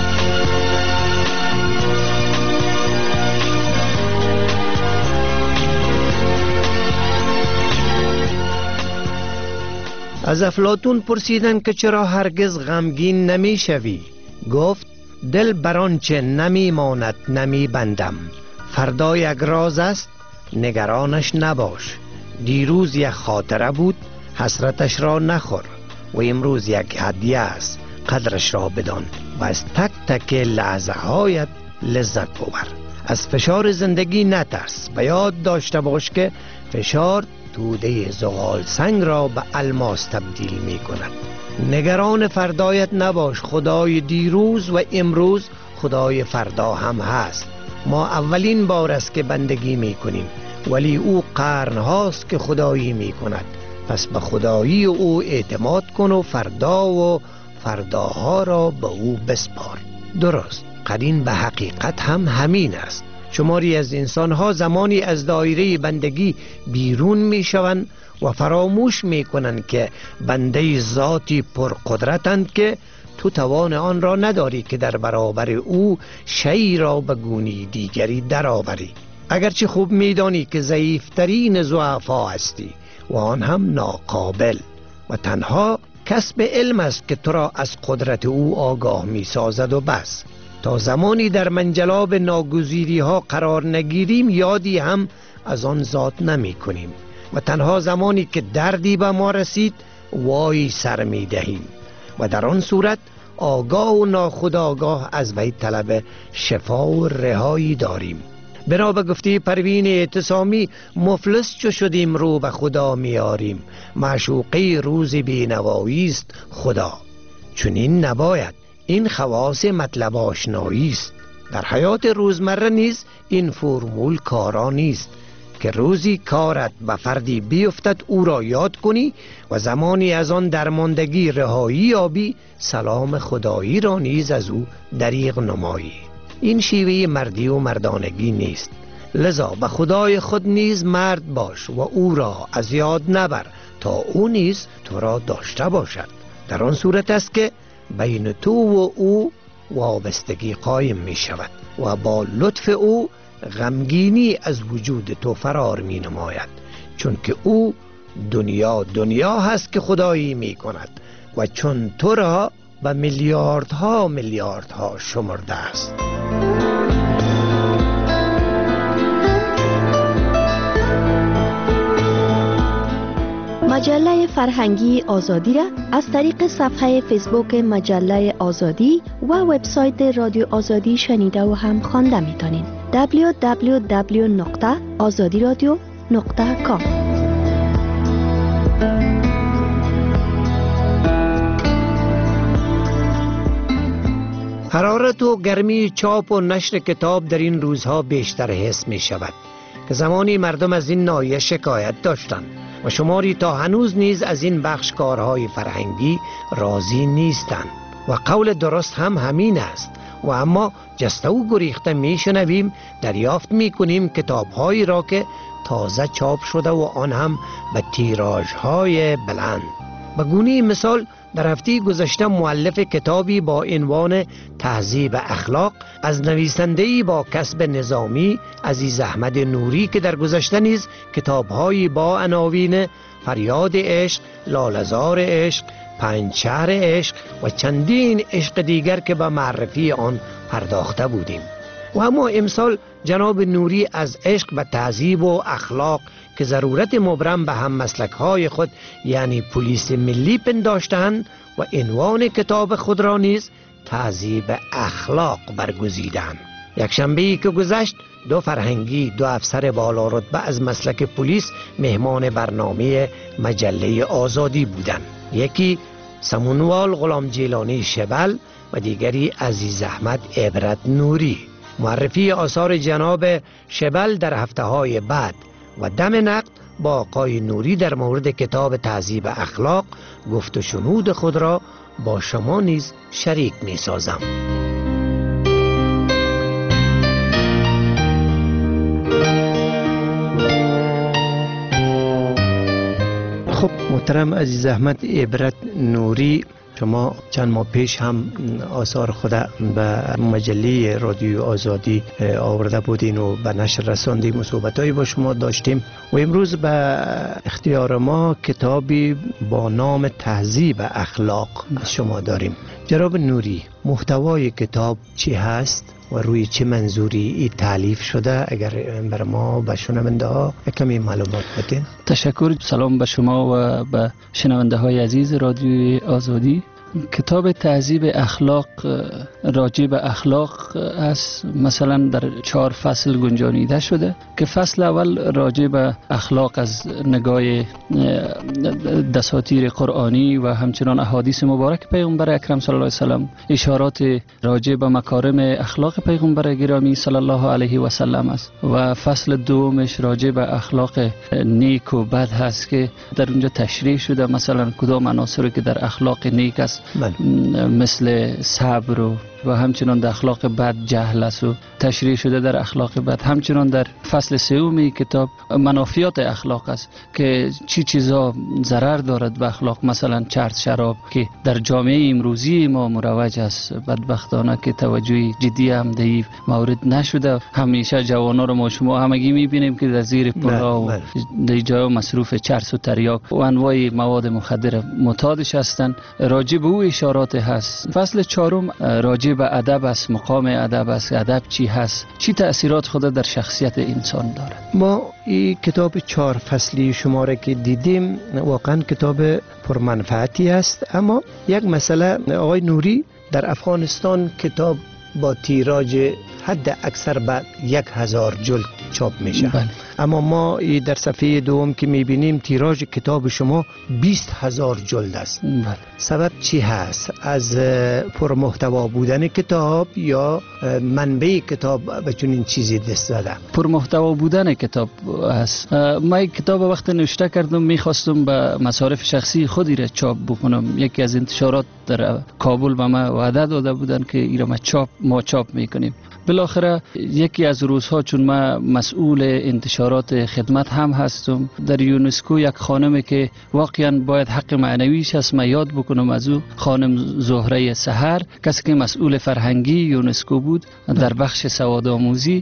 S21: از افلاطون پرسیدند که چرا هرگز غمگین نمی شوی؟ گفت دل برانچه نمی ماند نمی بندم. فردا یک راز است نگرانش نباش. دیروز یک خاطره بود حسرتش را نخور و امروز یک هدیه است قدرش را بدان و از تک تک لحظه هایت لذت ببر. از فشار زندگی نترس و یاد داشته باش که فشار توده زغال سنگ را به الماس تبدیل می کند. نگران فردایت نباش، خدای دیروز و امروز خدای فردا هم هست. ما اولین بار است که بندگی می کنیم ولی او قرن هاست که خدایی می کند. پس به خدایی او اعتماد کن و فردا و فرداها را به او بسپار. درست، قرین به حقیقت هم همین است. شماری از انسانها زمانی از دایره بندگی بیرون می شوند و فراموش می کنند که بنده ذاتی پرقدرتند که تو توان آن را نداری که در برابر او شیء را به گونی دیگری درآوری. اگرچه خوب می دانی که ضعیفترین ضعفا هستی و آن هم ناقابل و تنها کسب علم است که تو را از قدرت او آگاه می سازد و بس. تا زمانی در منجلاب ناگزیری ها قرار نگیریم یادی هم از آن ذات نمی کنیم و تنها زمانی که دردی به ما رسید وای سر می دهیم و در آن صورت آگاه و ناخودآگاه از وی طلب شفا و رهایی داریم. بنا به گفته پروین اعتصامی مفلس چو شدیم رو به خدا میاریم. معشوقه روز بینوایی است خدا. چنین نباید، این خواص مطلب آشنایی است. در حیات روزمره نیز این فرمول کارا نیست که روزی کارت به فردی بیفتد او را یاد کنی و زمانی از آن درماندگی رهایی یابی سلام خدایی را نیز از او دریغ نمایی. این شیوه مردی و مردانگی نیست. لذا به خدای خود نیز مرد باش و او را از یاد نبر تا او نیز تو را داشته باشد. در آن صورت است که بین تو و او وابستگی قایم می شود و با لطف او غمگینی از وجود تو فرار می نماید، چون که او دنیا دنیا هست که خدایی می کند و چون تو را به میلیاردها میلیاردها شمرده است.
S22: مجله فرهنگی آزادی را از طریق صفحه فیسبوک مجله آزادی و وبسایت رادیو آزادی شنیده و هم خوانده میتونید. دبلیو دبلیو دبلیو نقطه آزادی رادیو نقطه کام.
S21: حرارت و گرمی چاپ و نشر کتاب در این روزها بیشتر حس می شود که زمانی مردم از این ناحیه شکایت داشتند و شماری تا هنوز نیز از این بخش کارهای فرهنگی راضی نیستند و قول درست هم همین است. و اما جسته و گریخته می شنویم، دریافت می کنیم کتابهایی را که تازه چاپ شده و آن هم به تیراژهای بلند. به گونه مثال در هفته گذشته مؤلف کتابی با عنوان تهذیب اخلاق از نویسنده‌ای با کسب نظامی عزیز احمد نوری که در گذشته نیز کتاب‌هایی با عناوین فریاد عشق، لاله‌زار عشق، پنج شهر عشق و چندین عشق دیگر که به معرفی آن پرداخته بودیم. و اما امسال جناب نوری از عشق و تهذیب و اخلاق که ضرورت مبرم به هم مسلک های خود یعنی پلیس ملی پنداشتند و عنوان کتاب خود را نیز تهذیب اخلاق برگزیدند. یک شنبه‌ای که گذشت دو فرهنگی دو افسر بالا رتبه از مسلک پلیس مهمان برنامه مجله آزادی بودند. یکی سمونوال غلام جیلانی شبل و دیگری عزیز احمد عبرت نوری. معرفی آثار جناب شبل در هفته های بعد و دم نقد با آقای نوری در مورد کتاب تهذیب اخلاق گفت و شنود خود را با شما نیز شریک می سازم. خب محترم عزیز احمد عبرت نوری، شما چند ماه پیش هم آثار خود به مجله رادیو آزادی آورده بودین و به نشر رساندیم و صحبتایی با شما داشتیم و امروز به اختیار ما کتابی با نام تهذیب اخلاق از شما داریم. جناب نوری، محتوای کتاب چی هست و روی چه منظوری ای تالیف شده؟ اگر بر ما به شنونده ها کمی معلومات بدین.
S5: تشکر. سلام به شما و به شنونده های عزیز رادیو آزادی. کتاب تهذیب اخلاق راجع به اخلاق است. مثلا در چهار فصل گنجانیده شده که فصل اول راجع به اخلاق از نگاه دساتیر قرآنی و همچنان احادیث مبارک پیغمبر اکرم صلی الله علیه و سلم، اشارات راجع به مکارم اخلاق پیغمبر گرامی صلی الله علیه و سلم است و فصل دومش راجع به اخلاق نیک و بد هست که در اونجا تشریح شده مثلا کدام عناصری که در اخلاق نیک است مثل صبر و و همچنان در اخلاق بد جهل است و تشریح شده در اخلاق بد. همچنان در فصل سوم کتاب منافیات اخلاق است که چی چیزا ضرر دارد به اخلاق، مثلا چرس شراب که در جامعه امروزی ما مروج است بدبختانه که توجه جدی هم در مورد نشده. همیشه جوانا رو ما شما همگی میبینیم که در زیر پلها و در جای مصروف چرس و تریاک و انواع مواد مخدر معتادش هستند. راجع به او اشارات هست. فصل چهارم راجع به ادب است، مقام ادب است، ادب چی هست، چی تأثیرات خود در شخصیت انسان دارد.
S21: ما این کتاب چهار فصلی شما را که دیدیم واقعا کتاب پرمنفعتی است، اما یک مسئله آقای نوری، در افغانستان کتاب با تیراژ حد اکثر به یک هزار جلد چاپ میشه. بله. اما ما در صفحه دوم که میبینیم تیراژ کتاب شما بیست هزار جلد است. بله. سبب چی هست؟ از پرمحتوا بودن کتاب یا منبع کتاب به چنین چیزی دست زده؟
S5: پرمحتوا بودن کتاب است. ما یک کتاب وقت نوشته کردم میخواستم به مصارف شخصی خودی را چاپ بکنم. یکی از انتشارات در کابل به ما وعده داده بودن که ایرا ما چاپ ما چاپ میکنیم. بالاخره یکی از روزها چون ما مسئول انتشارات خدمت هم هستم در یونسکو، یک خانمی که واقعا باید حق معنویش هست ما یاد بکنم از او، خانم زهره سحر، کسی که مسئول فرهنگی یونسکو بود در بخش سواد آموزی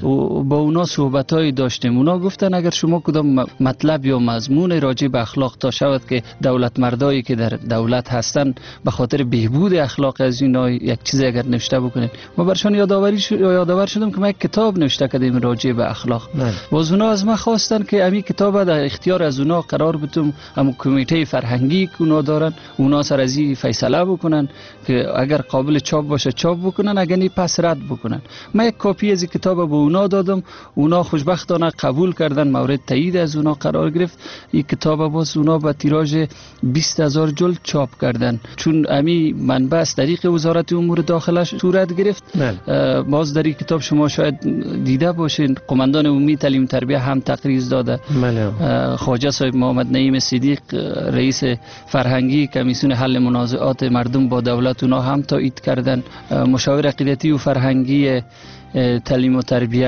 S5: و با اونا صحبتایی داشتیم. اونا گفتن اگر شما کدام مطلب یا مضمون راجع به اخلاق تا شود که دولت مردایی که در دولت هستن به خاطر بهبود اخلاق از اینا یک چیزی اگر نوشته بکنید. ما برشان یادآوری یادآور شدم که من یک کتاب نوشته کردم راجع به اخلاق. باز اونا از من خواستن که امی کتاب در اختیار از اونا قرار بدم، هم کمیته فرهنگی که اونا دارن اونا سر از این فیصله بکنن که اگر قابل چاپ باشه چاپ بکنن، اگر نی پس رد بکنن. من یک کپی از کتاب به اونا دادم، اونا خوشبختانه قبول کردن، مورد تایید از اونا قرار گرفت. این کتاب باز اونا با تیراژ بیست هزار جلد چاپ کردن. چون امی منبع از طریق وزارت امور داخله صورت گرفت. باز در این کتاب شما شاید دیده باشین قماندان عمومی تعلیم تربیه هم تقریر داده. خواجه صاحب محمد نعیم صدیق رئیس فرهنگی کمیسیون حل منازعات مردم با دولت اونا هم تایید کردن. مشاور عقیدتی و فرهنگی تعلیم و تربیه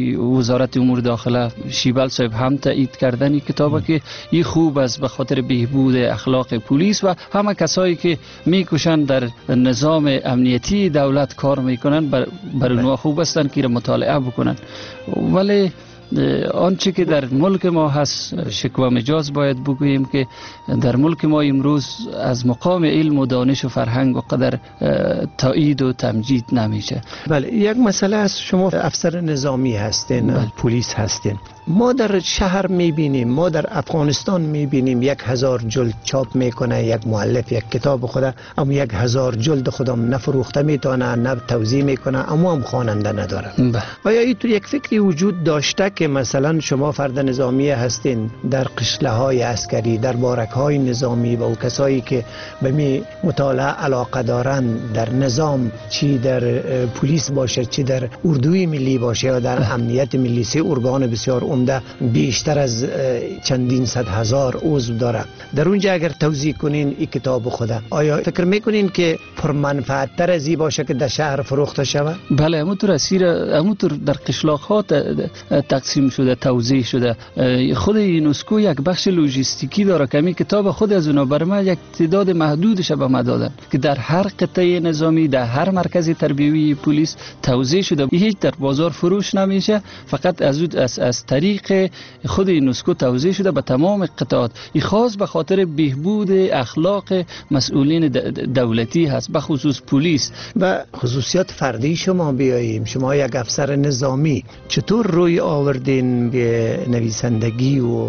S5: وزارت امور داخله شیبل صاحب هم تایید کردن این کتابه که این خوب است به خاطر بهبود اخلاق پلیس و همه کسایی که میکشن در نظام امنیتی دولت کار میکنن بر, بر اونها خوب هستن که مطالعه بکنن. ولی آنچه که در ملک ما هست شکوه مجاز باید بگوییم که در ملک ما امروز از مقام علم و دانش و فرهنگ و قدر تایید و تمجید نمیشه.
S21: بله، یک مسئله است. شما افسر نظامی هستین، بله. پلیس هستین. ما در شهر میبینیم، ما در افغانستان میبینیم یک هزار جلد چاپ میکنه یک مؤلف یک کتاب خدا، اما یک هزار جلد خودم نفروخته میتونه، نه توزیع میکنه، اما هم خواننده نداره. آیا این تو یک فکری وجود داشته که مثلا شما فرد نظامی هستین، در قشله های عسکری، در بارک های نظامی و کسایی که به می مطالعه علاقه دارن در نظام، چی در پلیس باشه چی در اردوی ملی باشه یا در امنیت ملی، سه ارگان بسیار عمده بیشتر از چندین صد هزار عضو داره، در اونجا اگر توزیع کنین این کتاب خدا، آیا فکر میکنین که پرمنفعت تر از این باشه که در شهر فروخته شود؟
S5: بله، همونطور اسیر همونطور در قشلاق ها تقسیم شده، توزیع شده. خود یونسکو یک بخش لوجستیکی داره که همین کتاب خود از اونا بر ما یک تعداد محدودش به ما دادن که در هر قطعه نظامی، در هر مرکز تربیوی پلیس توزیع شده. هیچ در بازار فروش نمیشه، فقط از از, از طریق خود یونسکو توزیع شده به تمام قطعات. این خاص به خاطر بهبود اخلاق مسئولین دولتی هست، به خصوص پلیس.
S21: و خصوصیات فردی شما بیاییم، شما یک افسر نظامی چطور روی آوردین به نویسندگی و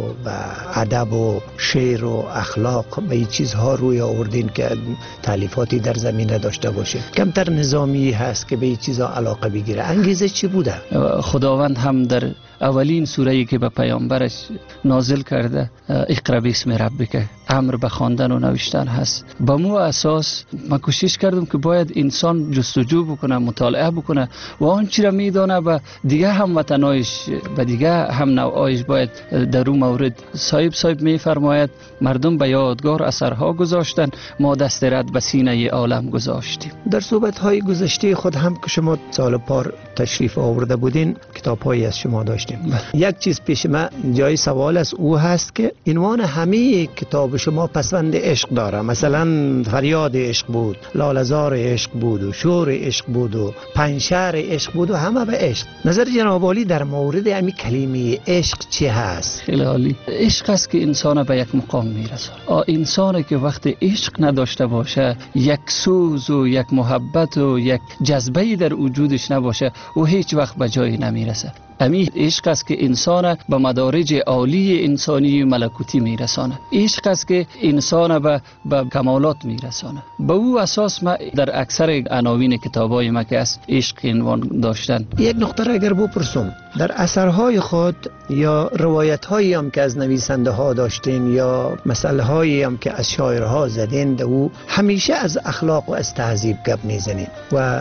S21: ادب و شعر و اخلاق به این چیزها روی آوردین که تالیفاتی در زمینه داشته باشه؟ کمتر نظامی هست که به این چیزها علاقه بگیره. انگیزه چی بوده؟
S5: خداوند هم در اولین سوره‌ای که به پیامبرش نازل کرده، اقرا باسم ربک، امر به خواندن و نوشتن هست. با مو اساس من کوشش کردم که باید انسان جستجو بکنه، مطالعه بکنه و آنچه را میدانه و دیگه هم وطنایش و دیگه هم نوعایش باید در اون مورد. صاحب صاحب میفرماید مردم به یادگار اثرها گذاشتن، ما دست رد به سینه عالم گذاشتیم.
S21: در صحبت‌های گذشته خود هم که شما سال پار تشریف آورده بودین، کتاب‌هایی از شما داشتیم. یک چیز پیش من جای سوال از او هست که عنوان همه کتاب شما پسوند عشق داره. مثلا فریاد عشق بود، لاله‌زار عشق بود و شور عشق بود و پنشهر عشق بود و همه به عشق. نظر جناب عالی در مورد همین کلمه عشق چی هست؟
S5: خیلی عالی. عشق است که انسان به یک مقام میرسونه. انسانی که وقت عشق نداشته باشه، یک سوز و یک محبت و یک جذبه در وجودش نباشه، او هیچ وقت به جایی نمیرسه. امی عشق است که انسان به مدارج عالی انسانی و ملکوتی میرسانه. عشق است که انسان به به کمالات میرسانه. به او اساس ما در اکثر عناوین کتابای ما که از عشق عنوان داشتن.
S21: یک نقطه را اگر بپرسم، در اثرهای خود یا روایت هایی هم که از نویسنده ها داشتین یا مسئله هایی هم که از شاعرها زدین، او همیشه از اخلاق و از تهذیب گپ میزنین و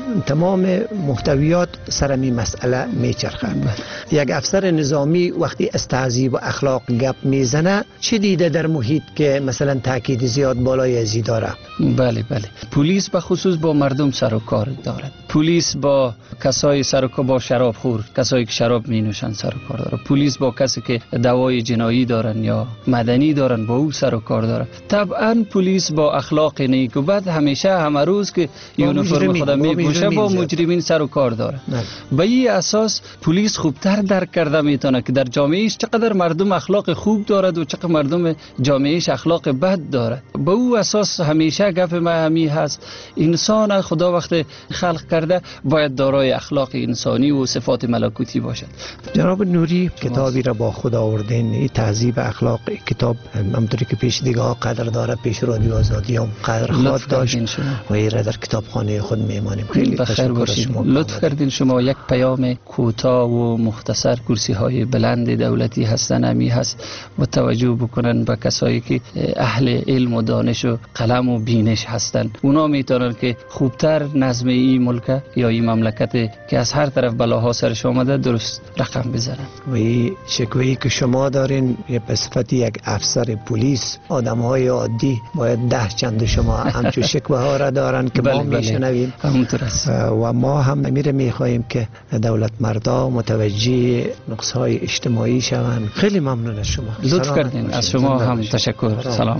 S21: تمام محتویات سر می مسئله میچرخه. یک افسر نظامی وقتی از تهذیب و اخلاق گپ میزنه چه دیده در محیط که مثلا تاکید زیاد بالای ازی داره؟
S5: بله بله، پلیس به خصوص با مردم سر و کار دارد. پلیس با کسای سر و کار، با شراب خور، کسایی که شراب می نوشن سر و کار داره. پلیس با کسی که دوای جنایی دارن یا مدنی دارن با او سر و کار داره. طبعا پلیس با اخلاق نیک و بد همیشه همه روز که یونیفرم خود میپوشه با مجرمین سر و کار داره. به این اساس پلیس خوبتر درک کرده میتونه که در جامعهش چقدر مردم اخلاق خوب دارد و چقدر مردم جامعهش اخلاق بد دارد. به او اساس همیشه گپ ما همی هست، انسان خدا وقت خلق کرده باید دارای اخلاق انسانی و صفات ملکوتی باشد.
S21: جناب نوری کتابی را با خود آوردین، این تهذیب اخلاق کتاب همونطوری که پیش دیگه ها قدر داره، پیش رادیو آزادی هم قدر خواهد داشت و این را در کتابخانه خود میمانیم. خیلی
S5: بخیر باشید. لطف کردین شما. یک پیام کوتاه و مختصر، کرسی های بلند دولتی هستن همی هست و توجه بکنن به کسایی که اهل علم و دانش و قلم و بینش هستن. اونا میتونن که خوبتر نظم این ملک یا این مملکت که از هر طرف بلاها سرش آمده درست رقم بزنن.
S21: و این شکوهی که شما دارین به صفت یک افسر پلیس، آدم های عادی باید ده چند شما همچون شکوه ها را دارن که ما میشنویم.
S5: همونطور است
S21: و ما هم نمیره میخواهیم که دولت مردا متوجه نقص های اجتماعی شوند. خیلی ممنون از شما.
S5: لطف کردین. از شما هم تشکر. سلام.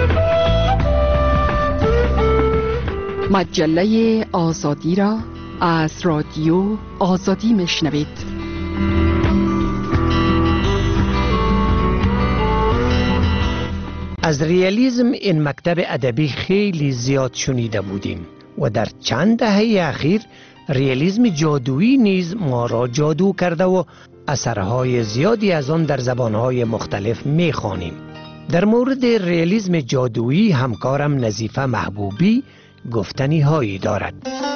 S20: مجله آزادی را از رادیو آزادی میشنوید.
S21: از ریالیسم این مکتب ادبی خیلی زیاد شنیده بودیم و در چند دهه اخیر ریالیسم جادویی نیز ما را جادو کرده و اثرهای زیادی از آن در زبانهای مختلف می‌خوانیم. در مورد ریالیسم جادویی همکارم نظیفه محبوبی گفتنی هایی دارد.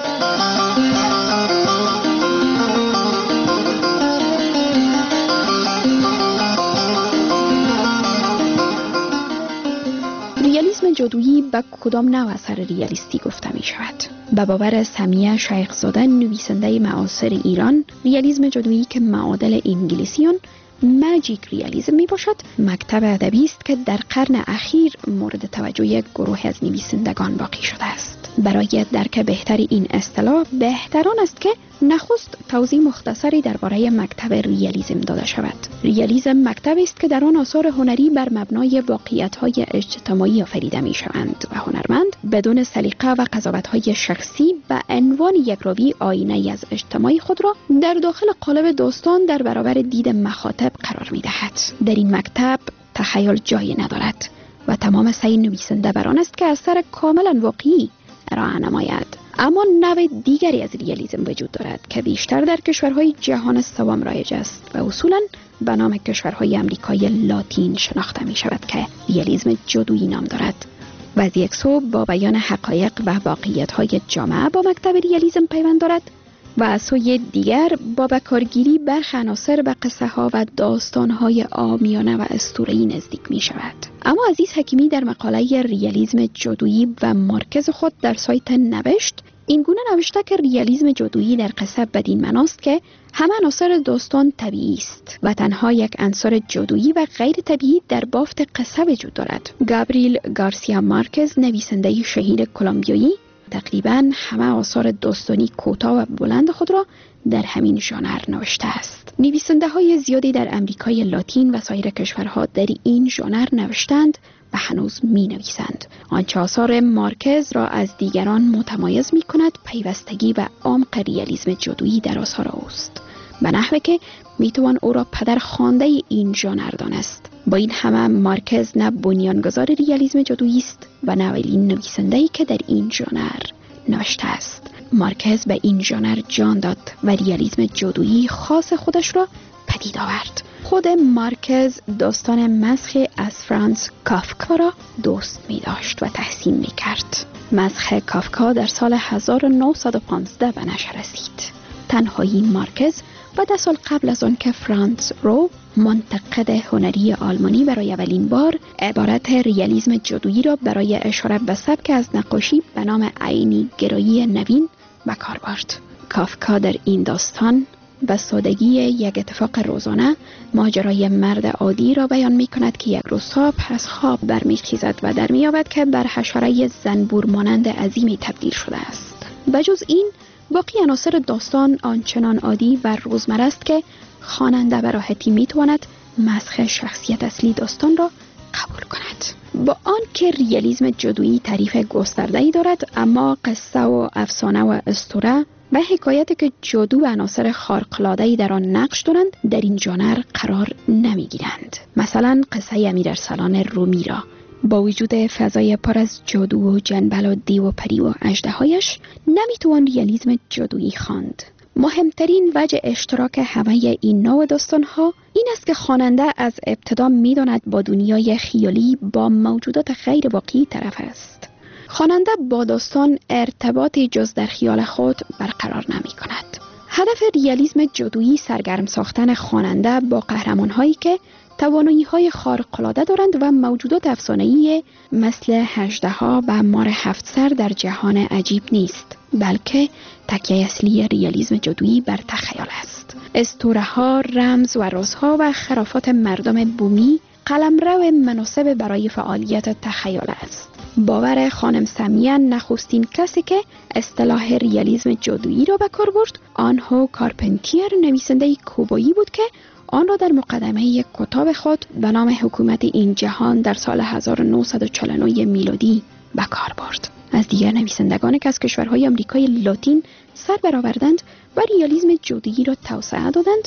S2: ریالیسم جادویی به کدام نوع اثر ریالیستی گفته می شود؟ به باور سمیه شیخزاده نویسنده معاصر ایران، ریالیسم جادویی که معادل انگلیسیون ماجیک ریالیسم می باشد، مکتب ادبی است که در قرن اخیر مورد توجه یک گروه از نویسندگان باقی شده است. برای درک بهتر این اصطلاح بهتران است که نخست توضیح مختصری درباره مکتب ریالیسم داده شود. ریالیسم مکتبی است که در آن آثار هنری بر مبنای واقعیت‌های اجتماعی آفریده می‌شوند و هنرمند بدون سلیقه و قضاوت‌های شخصی به عنوان یک راوی آینه‌ای از اجتماع خود را در داخل قالب داستان در برابر دید مخاطب قرار می‌دهد. در این مکتب تخیل جایی ندارد و تمام سعی نویسنده بر آن است که اثر کاملا واقعی ارائه نماید. اما نوع دیگری از ریالیسم وجود دارد که بیشتر در کشورهای جهان سوم رایج است و اصولاً به نام کشورهای امریکای لاتین شناخته می شود که ریالیسم جادویی نام دارد و از یک سو با بیان حقایق و واقعیت‌های جامعه با مکتب ریالیسم پیوند دارد و از سوی دیگر با بکارگیری برخی عناصر و قصه ها و داستان های عامیانه و اسطوره‌ای نزدیک می شود. اما عزیز حکیمی در مقاله ریالیسم جادویی و مارکز خود در سایت نوشت این گونه نوشته که ریالیسم جادویی در قصه بدین معناست که همه عناصر داستان طبیعی است و تنها یک عنصر جادویی و غیر طبیعی در بافت قصه وجود دارد. گابریل گارسیا مارکز، نویسنده شهیر کلمبیایی، تقریباً همه آثار داستانی کوتاه و بلند خود را در همین ژانر نوشته است. نویسنده های زیادی در امریکای لاتین و سایر کشورها در این ژانر نوشتند و هنوز می نویسند. آنچه آثار مارکز را از دیگران متمایز می کند پیوستگی و عمق ریالیسم جادویی در آثار اوست، به نحوی که می توان او را پدر خوانده این ژانر دانست. با این همه مارکز نه بنیانگذار ریالیسم جادویی است و نه اولین نویسنده‌ای که در این ژانر نوشته است. مارکز به این ژانر جان داد و ریالیسم جادویی خاص خودش را پدید آورد. خود مارکز داستان مسخ از فرانس کافکا را دوست می داشت و تحسین می کرد. مسخ کافکا در سال هزار و نهصد و پانزده به نشر رسید. تنهایی مارکز و ده سال قبل از آن که فرانس رو، منتقد هنری آلمانی، برای اولین بار عبارت ریالیسم جادویی را برای اشاره به سبک از نقاشی به نام عینی گرایی نوین به کار برد. کافکا در این داستان به سادگی یک اتفاق روزانه ماجرای مرد عادی را بیان می کند که یک روز صبح از خواب برمیخیزد و در می‌یابد که بر حشره زنبور مانند عظیمی تبدیل شده است. بجز این باقی عناصر داستان آنچنان عادی و روزمره است که خواننده به راحتی میتواند مسخ شخصیت اصلی داستان را قبول کند. با آن که ریالیسم جادویی تعریف گسترده‌ای دارد، اما قصه و افسانه و اسطوره و حکایتی که جادو و عناصر خارق‌العاده‌ای در آن نقش دارند در این ژانر قرار نمیگیرند. مثلا قصه امیر ارسلان رومی را با وجود فضای پر از جادو و جنبل و دیو و پری و اژدهایش نمیتوان ریالیسم جادویی خواند. مهمترین وجه اشتراک همه این نوع داستان‌ها این است که خواننده از ابتدا می‌داند با دنیای خیالی با موجودات غیر واقعی طرف است. خواننده با داستان ارتباطی جز در خیال خود برقرار نمی‌کند. هدف ریالیسم جادویی سرگرم ساختن خواننده با قهرمان‌هایی که توانایی‌های خارق‌العاده دارند و موجودات افسانه‌ای مثل اژدها و مار هفت سر در جهان عجیب نیست، بلکه تکیه اصلی ریالیسم جادویی بر تخیل است. اسطوره‌ها، رمز و رازها و خرافات مردم بومی قلمرو مناسب برای فعالیت تخیل است. باور خانم سمیه نخستین کسی که اصطلاح ریالیسم جادویی را به کار برد، آنهو کارپنتیر، نویسنده کوبایی بود که آن را در مقدمه یک کتاب خود به نام حکومت این جهان در سال هزار و نهصد و چهل و نه میلادی به کار برد. از دیگر نویسندگان که از کشورهای آمریکای لاتین سر برآوردند و ریالیسم جادویی را توسعه دادند،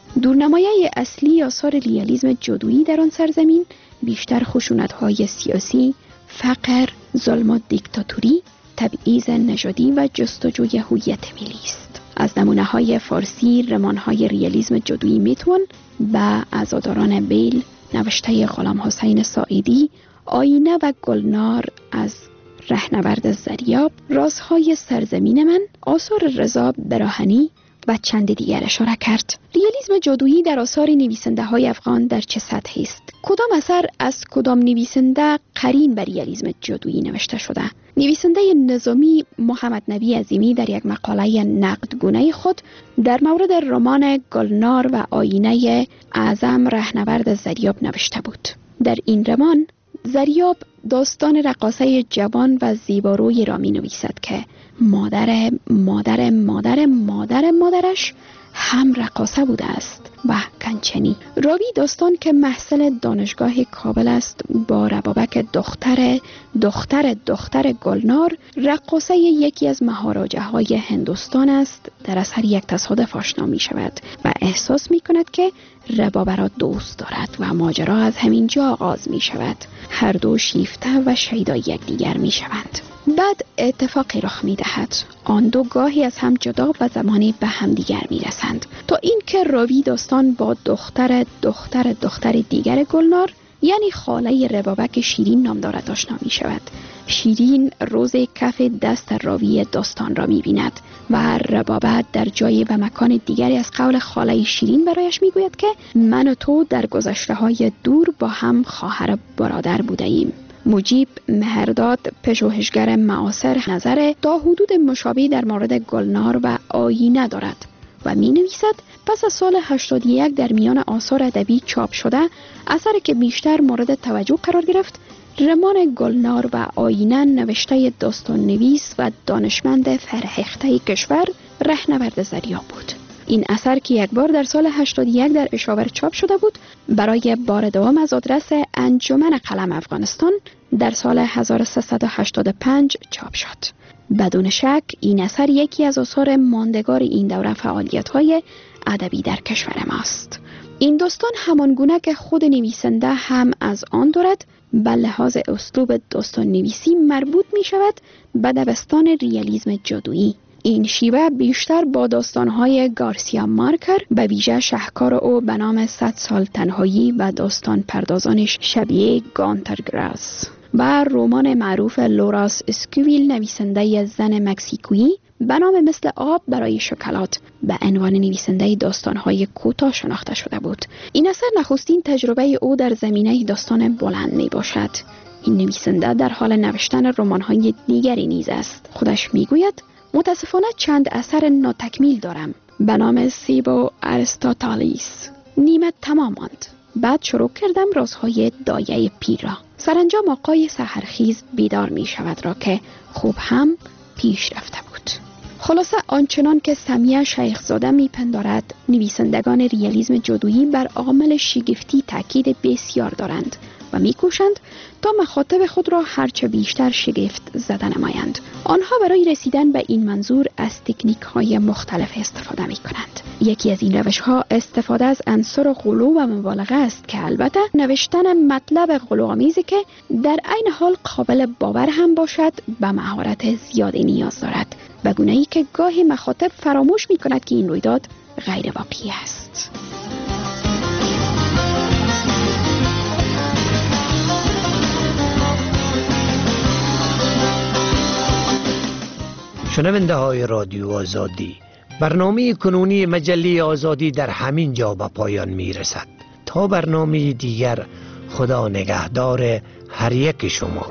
S2: دورنمایه اصلی آثار ریالیسم جادویی در آن سرزمین بیشتر خشونت‌های سیاسی، فقر، ظلم و دیکتاتوری، تبعیض نژادی و جستجوی هویت ملی است. از نمونه‌های فارسی رمان‌های ریالیسم جادویی میتون به عزاداران بیل، نوشته غلام حسین ساعدی، آینه و گلنار از رهنورد زریاب، رازهای سرزمین من، آثار رضا براهنی و چند دیگر اشاره کرد. ریالیسم جادویی در آثار نویسنده های افغان در چه سطحی است؟ کدام اثر از کدام نویسنده قرین بر ریالیسم جادویی نوشته شده؟ نویسنده نظامی محمد نبی عظیمی در یک مقاله نقدگونه خود در مورد رمان گلنار و آینه اعظم رهنورد زریاب نوشته بود. در این رمان زریاب داستان رقاصه جوان و زیباروی را می نویسد که مادر مادر مادر مادر مادرش هم رقاصه بوده است و کنچنی. راوی داستان که محصل دانشگاه کابل است با ربابک دختر دختر دختر گلنار رقاصه یکی از مهاراجه های هندوستان است در اثر یک تصادف آشنا می شود و احساس می کند که ربابه را دوست دارد و ماجرا از همین جا آغاز می شود. هر دو شیفته و شیدای یکدیگر می شوند. بعد اتفاقی رخ می دهد. آن دو گاهی از هم جدا و زمانی به هم دیگر می رسند تا اینکه راوی داستان با دختر دختر دختر دیگر گلنار یعنی خاله ربابک شیرین نام دارد آشنا می شود. شیرین روز کف دست راوی داستان را می بیند و ربابه در جای و مکان دیگری از قول خاله شیرین برایش می گوید که من و تو در گذشته های دور با هم خواهر برادر بوده ایم. مجیب مهرداد پژوهشگر معاصر نظر تا حدود مشابه در مورد گلنار و آینه دارد و می نویسد پس از سال هشتاد و یک در میان آثار ادبی چاپ شده اثری که بیشتر مورد توجه قرار گرفت رمان گلنار و آینه نوشته داستان نویس و دانشمند فرهیخته کشور رهنورد زریاب بود. این اثر که یک بار در سال هشتاد و یک در اشاور چاپ شده بود برای بار دوم از آدرس انجمن قلم افغانستان در سال هزار و سیصد و هشتاد و پنج چاپ شد. بدون شک این اثر یکی از آثار ماندگار این دوره فعالیت‌های ادبی در کشور ماست. این داستان همانگونه که خود نویسنده هم از آن دارد به لحاظ اسلوب داستان نویسی مربوط می شود به دبستان ریالیسم جادویی. این شیوه بیشتر با داستان‌های گارسیا مارکر به ویژه شهکار او به نام صد سال تنهایی و داستان پردازانش شبیه گانترگراس و رمان معروف لوراس اسکویل نویسنده زن مکزیکویی به نام مثل آب برای شکلات به عنوان نویسنده داستان‌های کوتاه شناخته شده بود. این اثر نخستین تجربه او در زمینه داستان بلند می باشد. این نویسنده در حال نوشتن رمان‌های دیگری نیز است. خودش می‌گوید متاسفانه چند اثر ناتکمیل دارم به نام سیبو ارستوتالیس. نیمه تمام ماند. بعد شروع کردم رازهای دایه پیر را. سرانجام آقای سحرخیز بیدار می شود را که خوب هم پیش رفته بود. خلاصه آنچنان که سمیه شیخزاده می پندارد نویسندگان ریالیسم جادویی بر عامل شگفتی تاکید بسیار دارند و می کوشند تا مخاطب خود را هرچه بیشتر شگفت زده نمایند. آنها برای رسیدن به این منظور از تکنیک های مختلف استفاده می کنند. یکی از این روش ها استفاده از عنصر غلو و مبالغه است که البته نوشتن مطلب غلوآمیزی که در عین حال قابل باور هم باشد به مهارت زیادی نیاز دارد و گونه‌ای که گاهی مخاطب فراموش می کند که این رویداد غیر واقعی است.
S21: شنونده های رادیو آزادی، برنامه کنونی مجله آزادی در همین جا به پایان می رسد. تا برنامه دیگر، خدا نگهدار هر یک شما.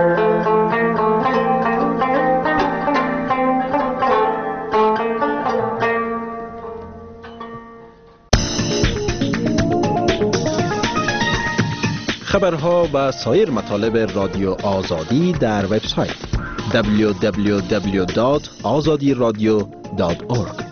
S4: خبرها و سایر مطالب رادیو آزادی در وبسایت دبلیو دبلیو دبلیو دات آزادی رادیو دات اورگ